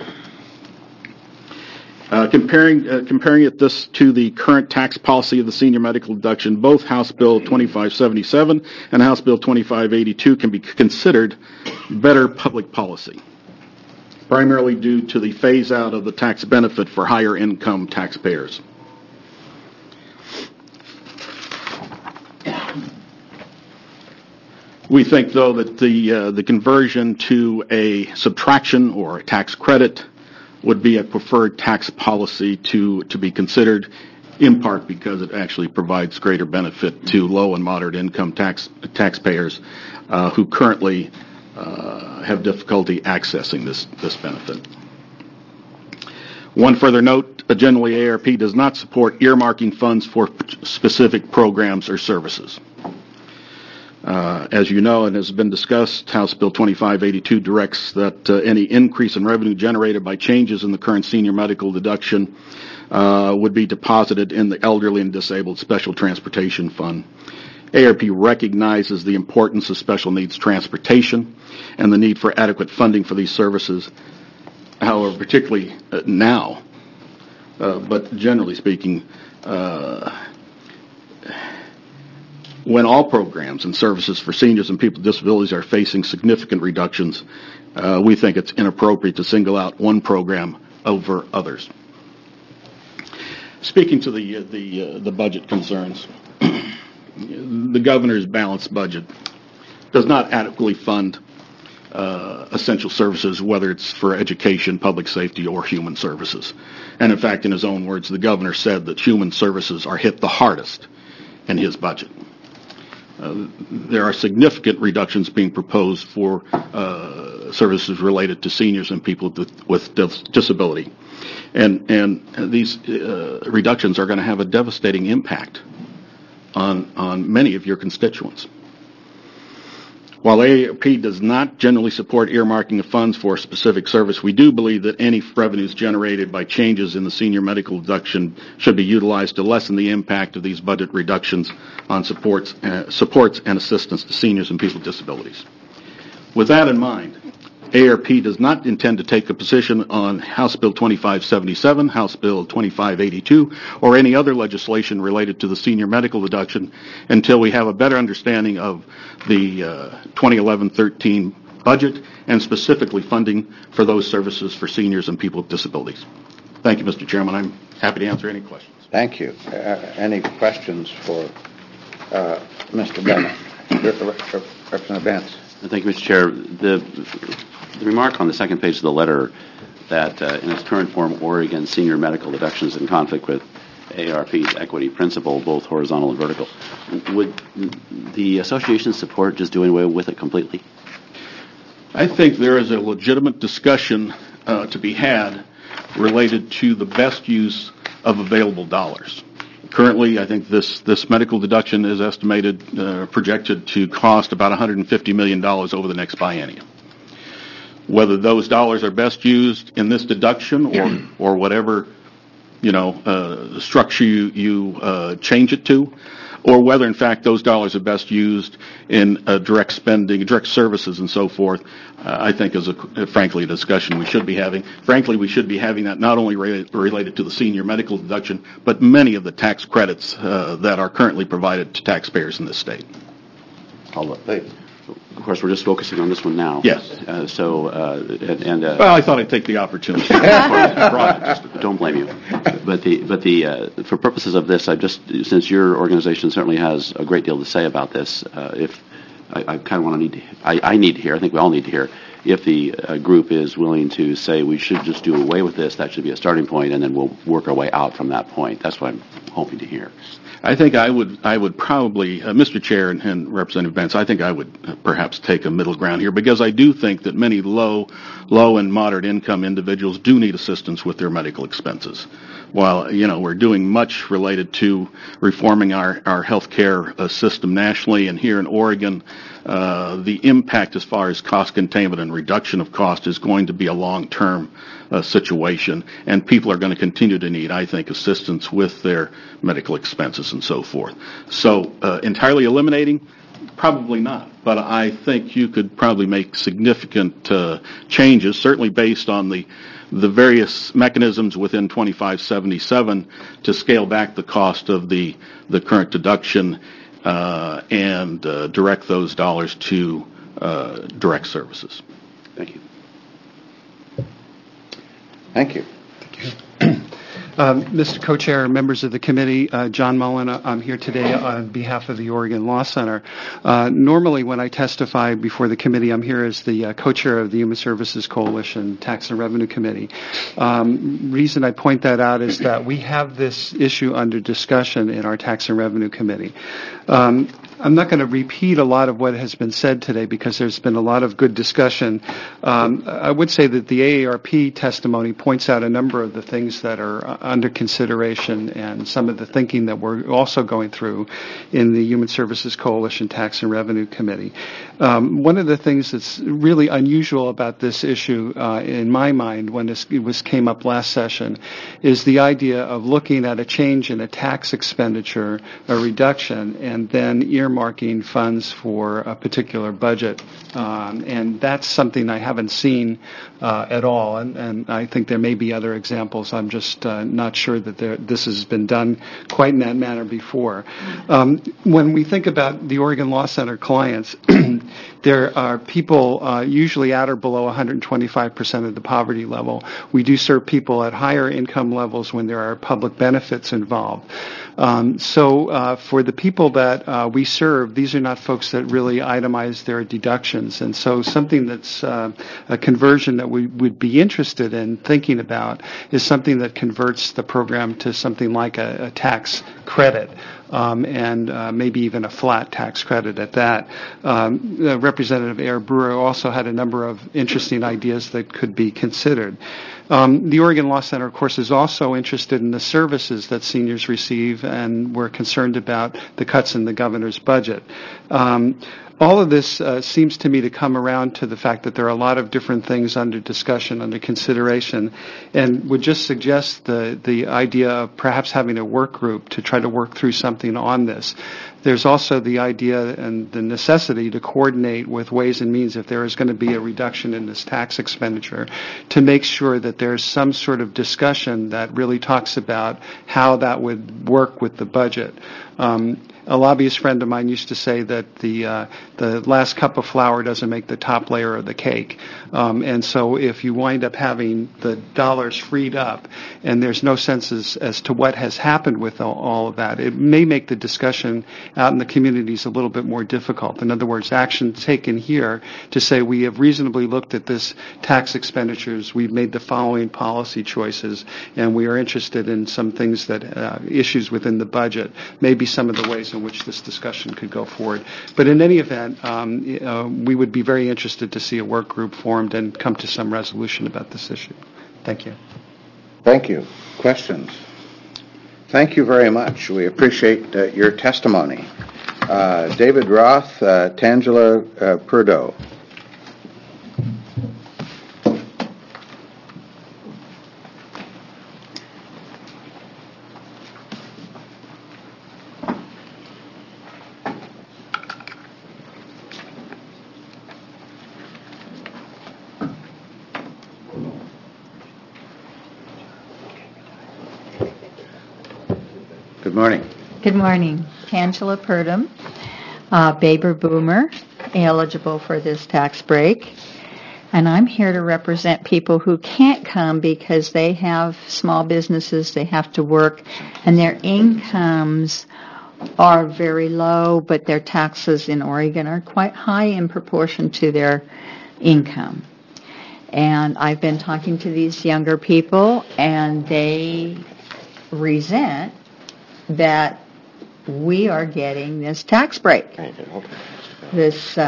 Comparing this to the current tax policy of the senior medical deduction, both House Bill 2577 and House Bill 2582 can be considered better public policy, primarily due to the phase-out of the tax benefit for higher income taxpayers. We think, though, that the conversion to a subtraction or a tax credit would be a preferred tax policy to be considered, in part because it actually provides greater benefit to low and moderate income taxpayers who currently have difficulty accessing this benefit. One further note, generally AARP does not support earmarking funds for specific programs or services. As you know, and has been discussed, House Bill 2582 directs that any increase in revenue generated by changes in the current senior medical deduction would be deposited in the Elderly and Disabled Special Transportation Fund. ARP recognizes the importance of special needs transportation and the need for adequate funding for these services. However, particularly now, but generally speaking, when all programs and services for seniors and people with disabilities are facing significant reductions, we think it's inappropriate to single out one program over others. Speaking to the budget concerns, the governor's balanced budget does not adequately fund essential services, whether it's for education, public safety, or human services. And in fact, in his own words, the governor said that human services are hit the hardest in his budget. There are significant reductions being proposed for services related to seniors and people with disability. And these reductions are going to have a devastating impact on many of your constituents. While AARP does not generally support earmarking of funds for a specific service, we do believe that any revenues generated by changes in the senior medical deduction should be utilized to lessen the impact of these budget reductions on supports and assistance to seniors and people with disabilities. With that in mind, AARP does not intend to take a position on House Bill 2577, House Bill 2582, or any other legislation related to the senior medical deduction until we have a better understanding of the 2011-13 budget and specifically funding for those services for seniors and people with disabilities. Thank you, Mr. Chairman. I'm happy to answer any questions. Thank you. Any questions for Mr. Bennett? Representative Vance. Thank you, Mr. Chair. The remark on the second page of the letter that in its current form, Oregon senior medical deductions in conflict with AARP's equity principle, both horizontal and vertical, would the association support just doing away with it completely? I think there is a legitimate discussion to be had related to the best use of available dollars. Currently, I think this medical deduction is estimated, projected to cost about $150 million over the next biennium. Whether those dollars are best used in this deduction or whatever, structure you change it to, or whether in fact those dollars are best used in direct spending, direct services, and so forth, I think is frankly a discussion we should be having. Frankly, we should be having that not only related to the senior medical deduction, but many of the tax credits that are currently provided to taxpayers in this state. Of course, we're just focusing on this one now. Yes. Well, I thought I'd take the opportunity. Don't blame you. But for purposes of this, since your organization certainly has a great deal to say about this, I need to hear. I think we all need to hear if the group is willing to say we should just do away with this. That should be a starting point, and then we'll work our way out from that point. That's what I'm hoping to hear. I think I would probably, Mr. Chair and Representative Vance, I think I would perhaps take a middle ground here, because I do think that many low and moderate income individuals do need assistance with their medical expenses. While, we're doing much related to reforming our health care system nationally, and here in Oregon, the impact as far as cost containment and reduction of cost is going to be a long-term situation, and people are going to continue to need, I think, assistance with their medical expenses and so forth. So entirely eliminating, probably not, but I think you could probably make significant changes, certainly based on the various mechanisms within 2577 to scale back the cost of the current deduction and direct those dollars to direct services. Thank you. Thank you. Mr. Co-Chair, members of the committee, John Mullen, I'm here today on behalf of the Oregon Law Center. Normally when I testify before the committee, I'm here as the co-chair of the Human Services Coalition Tax and Revenue Committee. Reason I point that out is that we have this issue under discussion in our Tax and Revenue Committee. I'm not going to repeat a lot of what has been said today because there's been a lot of good discussion. I would say that the AARP testimony points out a number of the things that are under consideration and some of the thinking that we're also going through in the Human Services Coalition Tax and Revenue Committee. One of the things that's really unusual about this issue, in my mind, when this came up last session, is the idea of looking at a change in a tax expenditure, a reduction, and then earmarking funds for a particular budget. And that's something I haven't seen at all. And I think there may be other examples. I'm just not sure that this has been done quite in that manner before. When we think about the Oregon Law Center clients, there are people usually at or below 125% of the poverty level. We do serve people at higher income levels when there are public benefits involved. So for the people that we serve, these are not folks that really itemize their deductions. And so something that's a conversion that we would be interested in thinking about is something that converts the program to something like a tax credit. And maybe even a flat tax credit at that. Representative Ayer Brewer also had a number of interesting ideas that could be considered. The Oregon Law Center, of course, is also interested in the services that seniors receive, and we're concerned about the cuts in the governor's budget. All of this seems to me to come around to the fact that there are a lot of different things under discussion, under consideration, and would just suggest the idea of perhaps having a work group to try to work through something on this. There's also the idea and the necessity to coordinate with Ways and Means if there is going to be a reduction in this tax expenditure to make sure that there's some sort of discussion that really talks about how that would work with the budget. A lobbyist friend of mine used to say that the last cup of flour doesn't make the top layer of the cake. And so if you wind up having the dollars freed up and there's no sense as to what has happened with all of that, it may make the discussion out in the communities a little bit more difficult. In other words, action taken here to say we have reasonably looked at this tax expenditures, we've made the following policy choices, and we are interested in some things that issues within the budget, maybe some of the ways in which this discussion could go forward. But in any event, we would be very interested to see a work group formed and come to some resolution about this issue. Thank you. Thank you. Questions? Thank you very much. We appreciate your testimony. David Roth, Tangela Purdo. Good morning. Good morning. Tangela Purdom, Baber Boomer, eligible for this tax break. And I'm here to represent people who can't come because they have small businesses, they have to work, and their incomes are very low, but their taxes in Oregon are quite high in proportion to their income. And I've been talking to these younger people, and they resent that we are getting this tax break. This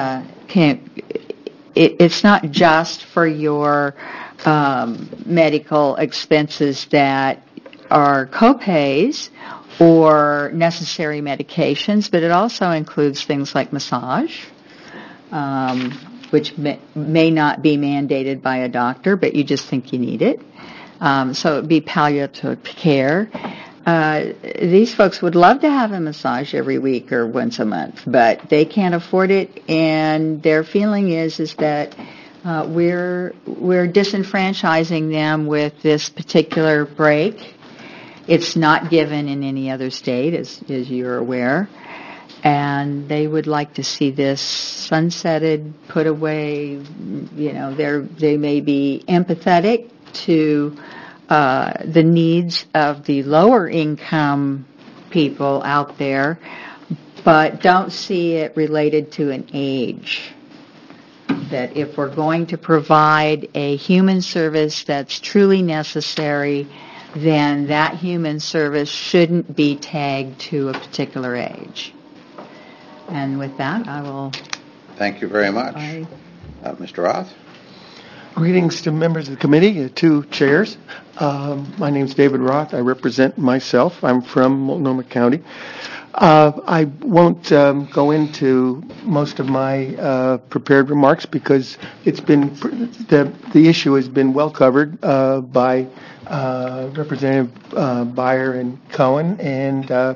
it's not just for your medical expenses that are co-pays or necessary medications, but it also includes things like massage, which may not be mandated by a doctor, but you just think you need it. So it would be palliative care. These folks would love to have a massage every week or once a month, but they can't afford it, and their feeling is that we're disenfranchising them with this particular break. It's not given in any other state, as you're aware, and they would like to see this sunsetted, put away. You know, they may be empathetic to the needs of the lower income people out there, but don't see it related to an age. That if we're going to provide a human service that's truly necessary, then that human service shouldn't be tagged to a particular age. And with that, I will... Thank you very much. Mr. Roth? Greetings to members of the committee, two chairs. My name is David Roth. I represent myself. I'm from Multnomah County. I won't go into most of my prepared remarks because it's been the issue has been well covered by Representative Beyer and Cohen, and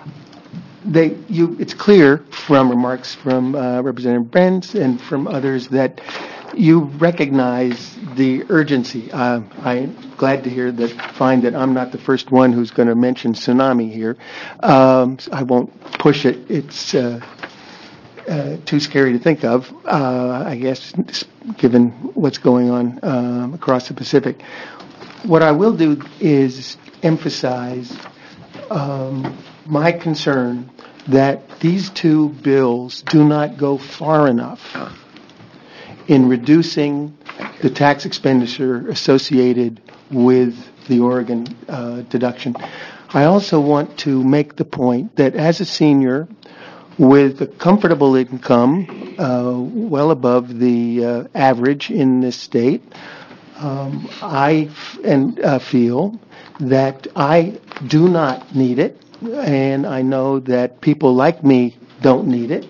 it's clear from remarks from Representative Brents and from others that you recognize the urgency. I'm glad to find that I'm not the first one who's going to mention tsunami here. I won't push it. It's too scary to think of, I guess, given what's going on across the Pacific. What I will do is emphasize my concern that these two bills do not go far enough in reducing the tax expenditure associated with the Oregon deduction. I also want to make the point that as a senior with a comfortable income, well above the average in this state, I feel that I do not need it, and I know that people like me don't need it.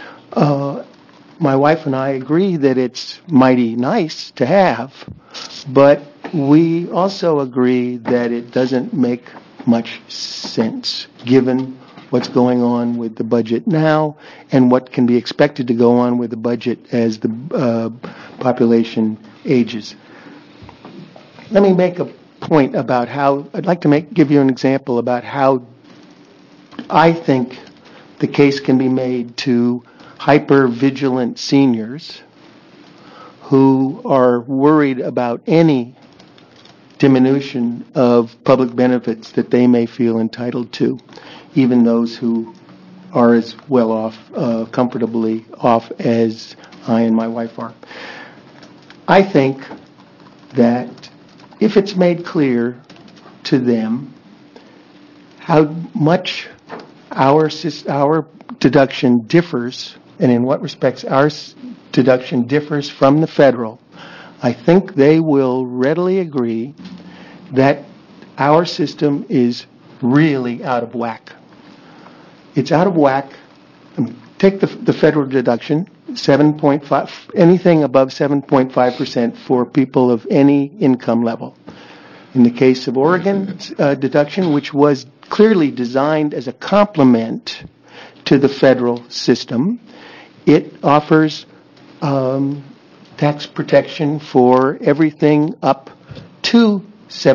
My wife and I agree that it's mighty nice to have, but we also agree that it doesn't make much sense given what's going on with the budget now and what can be expected to go on with the budget as the population ages. Let me make a point about how, I'd like to give you an example about how I think the case can be made to hyper-vigilant seniors who are worried about any diminution of public benefits that they may feel entitled to, even those who are as well off, comfortably off as I and my wife are. I think that if it's made clear to them how much our deduction differs, and in what respects our deduction differs from the federal, I think they will readily agree that our system is really out of whack. It's out of whack. Take the federal deduction, 7.5, anything above 7.5% for people of any income level. In the case of Oregon's deduction, which was clearly designed as a complement to the federal system, it offers tax protection for everything up to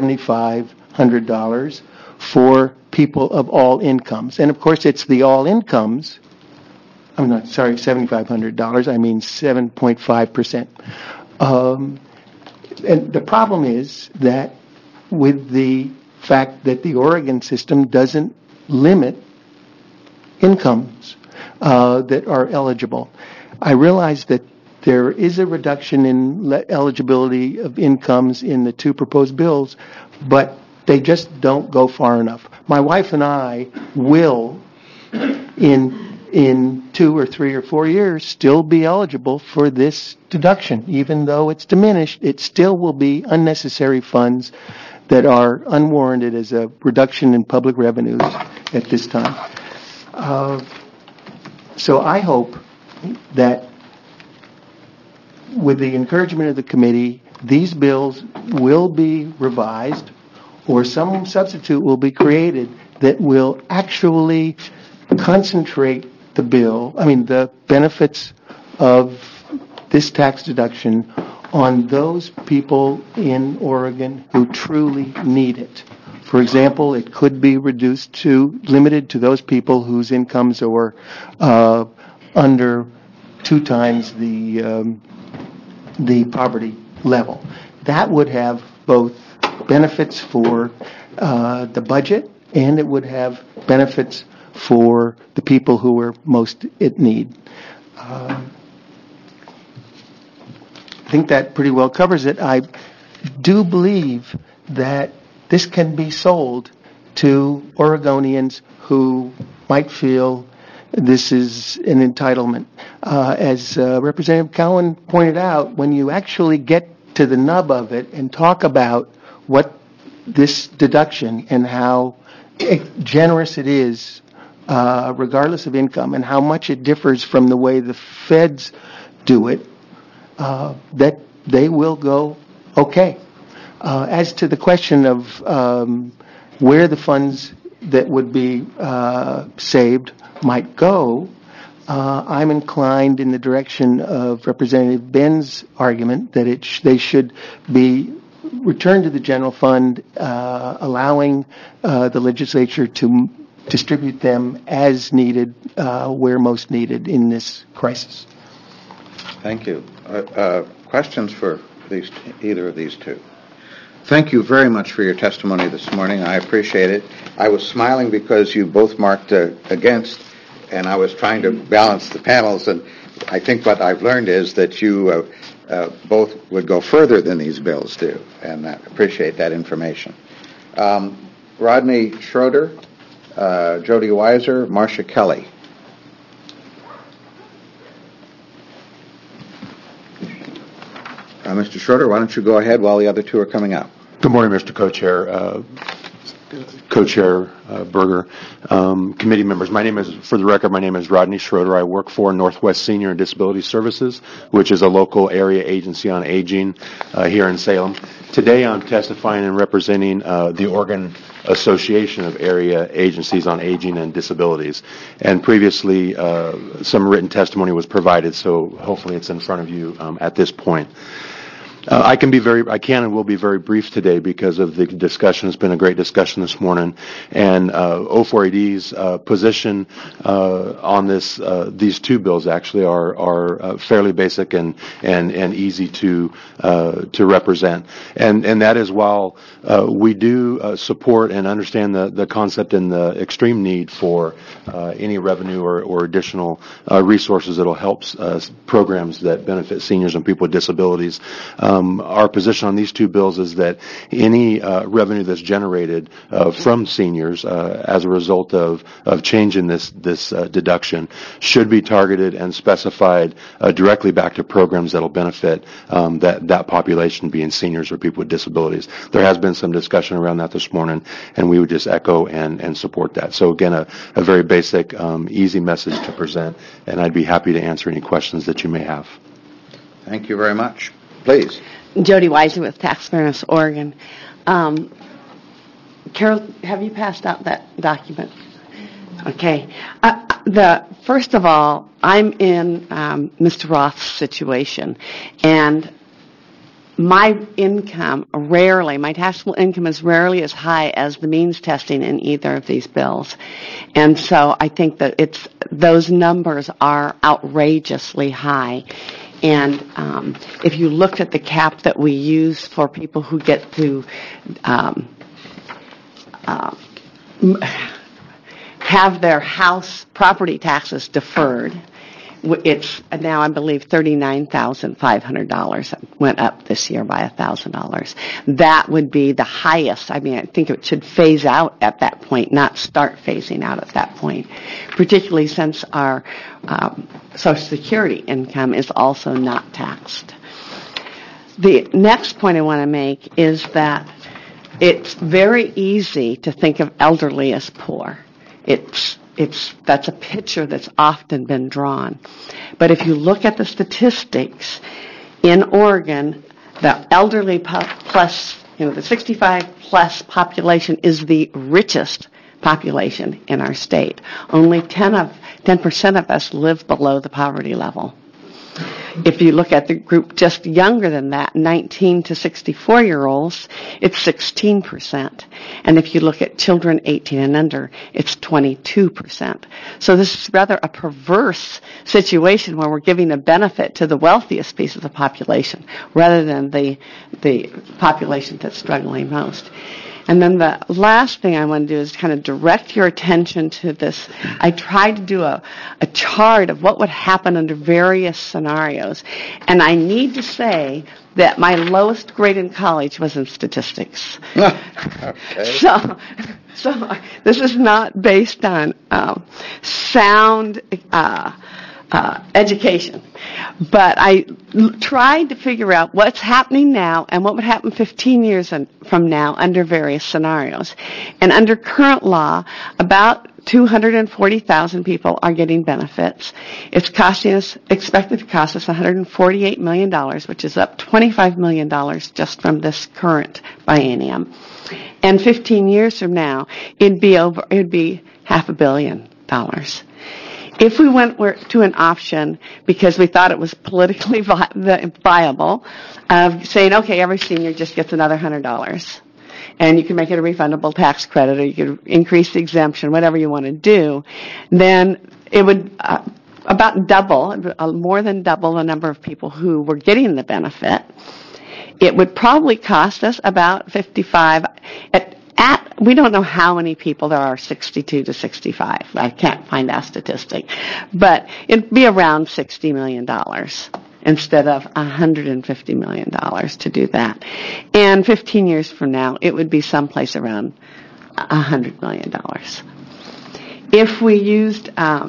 $7,500 for people of all incomes. And of course, it's the all incomes. I'm not sorry, $7,500. I mean 7.5%. And the problem is that with the fact that the Oregon system doesn't limit incomes that are eligible. I realize that there is a reduction in eligibility of incomes in the two proposed bills, but they just don't go far enough. My wife and I will, in 2 or 3 or 4 years, still be eligible for this deduction. Even though it's diminished, it still will be unnecessary funds that are unwarranted as a reduction in public revenues at this time. So I hope that with the encouragement of the committee, these bills will be revised or some substitute will be created that will actually concentrate the benefits of this tax deduction on those people in Oregon who truly need it. For example, it could be limited to those people whose incomes are under 2 times the poverty level. That would have both benefits for the budget, and it would have benefits for the people who are most in need. I think that pretty well covers it. I do believe that this can be sold to Oregonians who might feel this is an entitlement. As Representative Cowan pointed out, when you actually get to the nub of it and talk about what this deduction and how generous it is, regardless of income, and how much it differs from the way the feds do it, that they will go okay. As to the question of where the funds that would be saved might go, I'm inclined in the direction of Representative Ben's argument that they should be returned to the general fund, allowing the legislature to distribute them as needed, where most needed in this crisis. Thank you. Questions for either of these two? Thank you very much for your testimony this morning. I appreciate it. I was smiling because you both marked against, and I was trying to balance the panels, and I think what I've learned is that you both would go further than these bills do, and I appreciate that information. Rodney Schroeder, Jody Weiser, Marcia Kelly. Mr. Schroeder, why don't you go ahead while the other two are coming up? Good morning, Mr. Co-Chair, Co-Chair Berger, committee members. For the record, my name is Rodney Schroeder. I work for Northwest Senior and Disability Services, which is a local area agency on aging here in Salem. Today, I'm testifying and representing the Oregon Association of Area Agencies on Aging and Disabilities. And previously, some written testimony was provided, so hopefully it's in front of you at this point. I can and will be very brief today because of the discussion. It's been a great discussion this morning, and O4AD's position on these two bills actually are fairly basic and easy to represent. And that is, while we do support and understand the concept and the extreme need for any revenue or additional resources that will help programs that benefit seniors and people with disabilities. Our position on these two bills is that any revenue that's generated from seniors as a result of changing this deduction should be targeted and specified directly back to programs that will benefit that population, being seniors or people with disabilities. There has been some discussion around that this morning, and we would just echo and support that. So again, a very basic, easy message to present, and I'd be happy to answer any questions that you may have. Thank you very much. Please. Jody Weiser with Tax Fairness Oregon. Carol, have you passed out that document? Okay. First of all, I'm in Mr. Roth's situation, and my taxable income is rarely as high as the means testing in either of these bills. And so I think that those numbers are outrageously high. And if you looked at the cap that we use for people who get to have their house property taxes deferred, it's now, I believe, $39,500. It went up this year by $1,000. That would be the highest. I mean, I think it should phase out at that point, not start phasing out at that point, particularly since our Social Security income is also not taxed. The next point I want to make is that it's very easy to think of elderly as poor. That's a picture that's often been drawn. But if you look at the statistics in Oregon, the elderly plus, the 65 plus population is the richest population in our state. Only 10% of us live below the poverty level. If you look at the group just younger than that, 19 to 64-year-olds, it's 16%. And if you look at children 18 and under, it's 22%. So this is rather a perverse situation where we're giving a benefit to the wealthiest piece of the population rather than the population that's struggling most. And then the last thing I want to do is kind of direct your attention to this. I tried to do a chart of what would happen under various scenarios. And I need to say that my lowest grade in college was in statistics. Okay. So this is not based on sound education. But I tried to figure out what's happening now and what would happen 15 years from now under various scenarios. And under current law, about 240,000 people are getting benefits. It's expected to cost us $148 million, which is up $25 million just from this current biennium. And 15 years from now, it'd be $500 million. If we went to an option because we thought it was politically viable of saying, okay, every senior just gets another $100. And you can make it a refundable tax credit, or you could increase the exemption, whatever you want to do, then it would about double, more than double the number of people who were getting the benefit. It would probably cost us about 55. We don't know how many people there are 62 to 65. I can't find that statistic. But it'd be around $60 million. Instead of $150 million to do that. And 15 years from now, it would be someplace around $100 million. If we used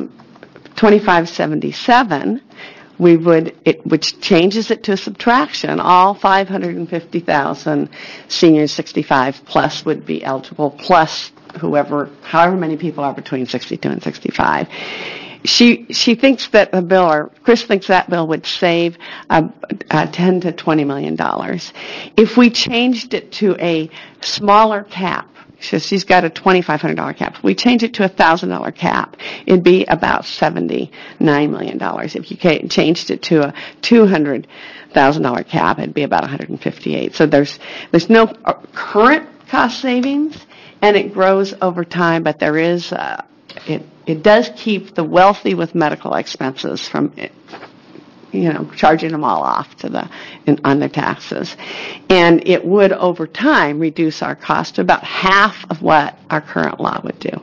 2577, which changes it to a subtraction, all 550,000 seniors 65 plus would be eligible, plus however many people are between 62 and 65. She thinks that the bill, or Chris thinks that bill would save $10 to $20 million. If we changed it to a smaller cap, she's got a $2,500 cap. If we change it to a $1,000 cap, it'd be about $79 million. If you changed it to a $200,000 cap, it'd be about $158. So there's no current cost savings, and it grows over time, but there is it does keep the wealthy with medical expenses from, charging them all off on their taxes. And it would, over time, reduce our cost to about half of what our current law would do.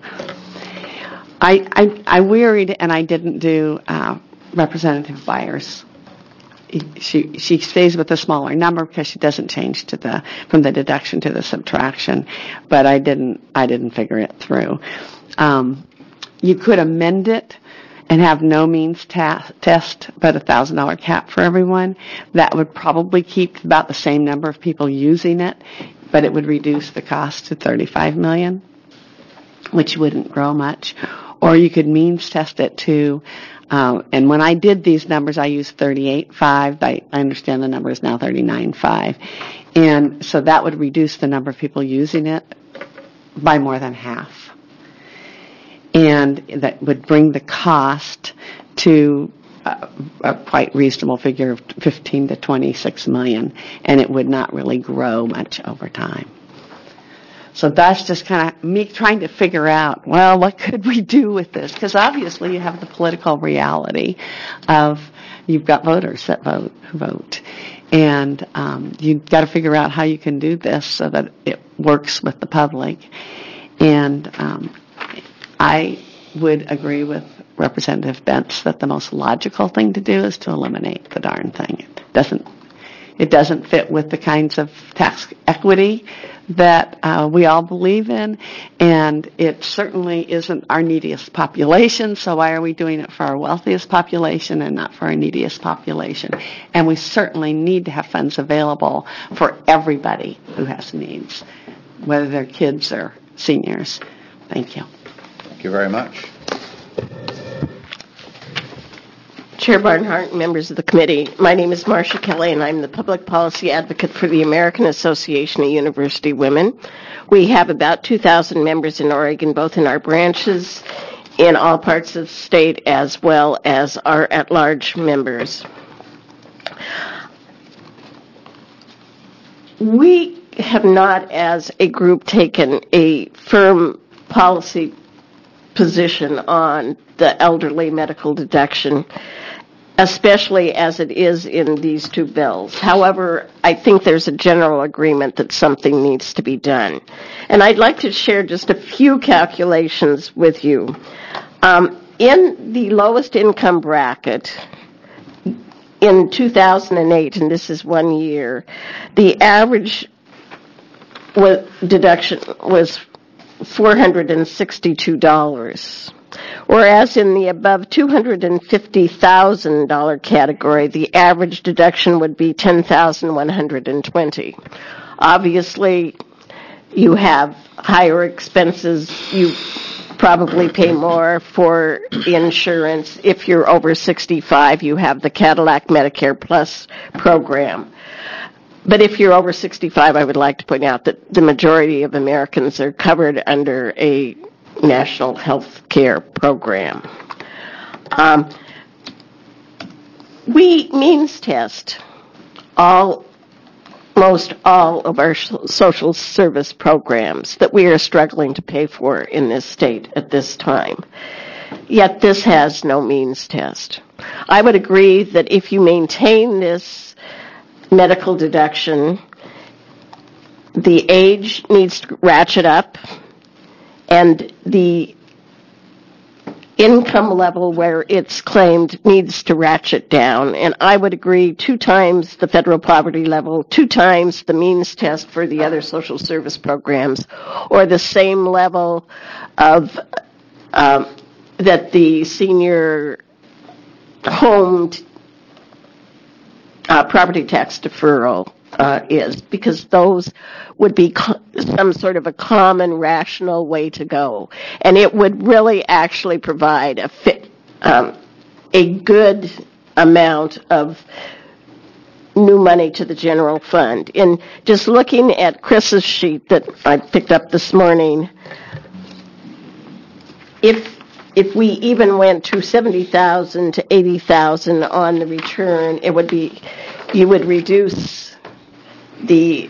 I worried, and I didn't do Representative Byers. She stays with a smaller number because she doesn't change from the deduction to the subtraction, but I didn't figure it through. You could amend it and have no means test, but a $1,000 cap for everyone. That would probably keep about the same number of people using it, but it would reduce the cost to $35 million, which wouldn't grow much. Or you could means test it to, and when I did these numbers, I used 38.5. I understand the number is now 39.5. And so that would reduce the number of people using it by more than half. And that would bring the cost to a quite reasonable figure of 15 to 26 million, and it would not really grow much over time. So that's just kind of me trying to figure out, well, what could we do with this? Because obviously you have the political reality of you've got voters that vote. And you've got to figure out how you can do this so that it works with the public. And I would agree with Representative Bentz that the most logical thing to do is to eliminate the darn thing. It doesn't fit with the kinds of tax equity that we all believe in, and it certainly isn't our neediest population, so why are we doing it for our wealthiest population and not for our neediest population? And we certainly need to have funds available for everybody who has needs, whether they're kids or seniors. Thank you. Thank you very much. Chair Barnhart, members of the committee, my name is Marcia Kelly, and I'm the public policy advocate for the American Association of University Women. We have about 2,000 members in Oregon, both in our branches in all parts of the state, as well as our at-large members. We have not, as a group, taken a firm policy position on the elderly medical deduction, especially as it is in these two bills. However, I think there's a general agreement that something needs to be done. And I'd like to share just a few calculations with you. In the lowest income bracket, in 2008, and this is 1 year, the average deduction was $462. Whereas in the above $250,000 category, the average deduction would be $10,120. Obviously, you have higher expenses. You probably pay more for insurance. If you're over 65, you have the Cadillac Medicare Plus program. But if you're over 65, I would like to point out that the majority of Americans are covered under a national health care program. We means test almost all of our social service programs that we are struggling to pay for in this state at this time. Yet this has no means test. I would agree that if you maintain this medical deduction, the age needs to ratchet up, and the income level where it's claimed needs to ratchet down. And I would agree 2 times the federal poverty level, 2 times the means test for the other social service programs, or the same level of that the senior home property tax deferral is, because those would be some sort of a common, rational way to go. And it would really actually provide a good amount of new money to the general fund. In just looking at Chris's sheet that I picked up this morning, if we even went to $70,000 to $80,000 on the return, it would be, you would reduce the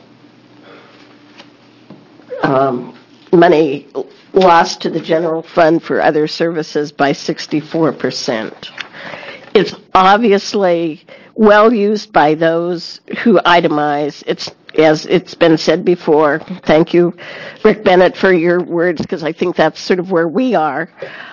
money lost to the general fund for other services by 64%. It's obviously well used by those who itemize. It's, as it's been said before, thank you, Rick Bennett, for your words, because I think that's sort of where we are.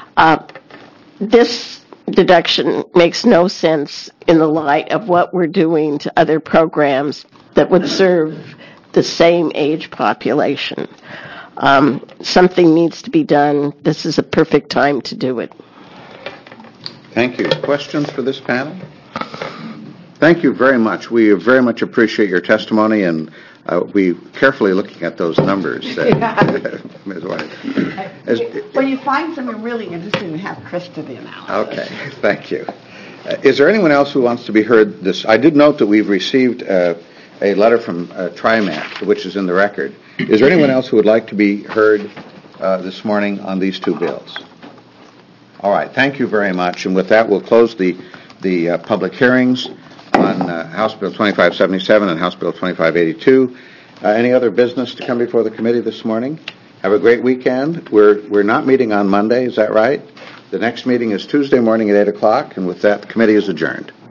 This deduction makes no sense in the light of what we're doing to other programs that would serve the same age population. Something needs to be done. This is a perfect time to do it. Thank you. Questions for this panel? Thank you very much. We very much appreciate your testimony, and we carefully looking at those numbers. Ms. White. When you find something really interesting, have Chris do the analysis. Okay, thank you. Is there anyone else who wants to be heard? I did note that we've received a letter from TriMet, which is in the record. Is there anyone else who would like to be heard this morning on these 2 bills? All right, thank you very much. And with that, we'll close the public hearings on House Bill 2577 and House Bill 2582. Any other business to come before the committee this morning? Have a great weekend. We're not meeting on Monday, is that right? The next meeting is Tuesday morning at 8 o'clock, and with that, the committee is adjourned.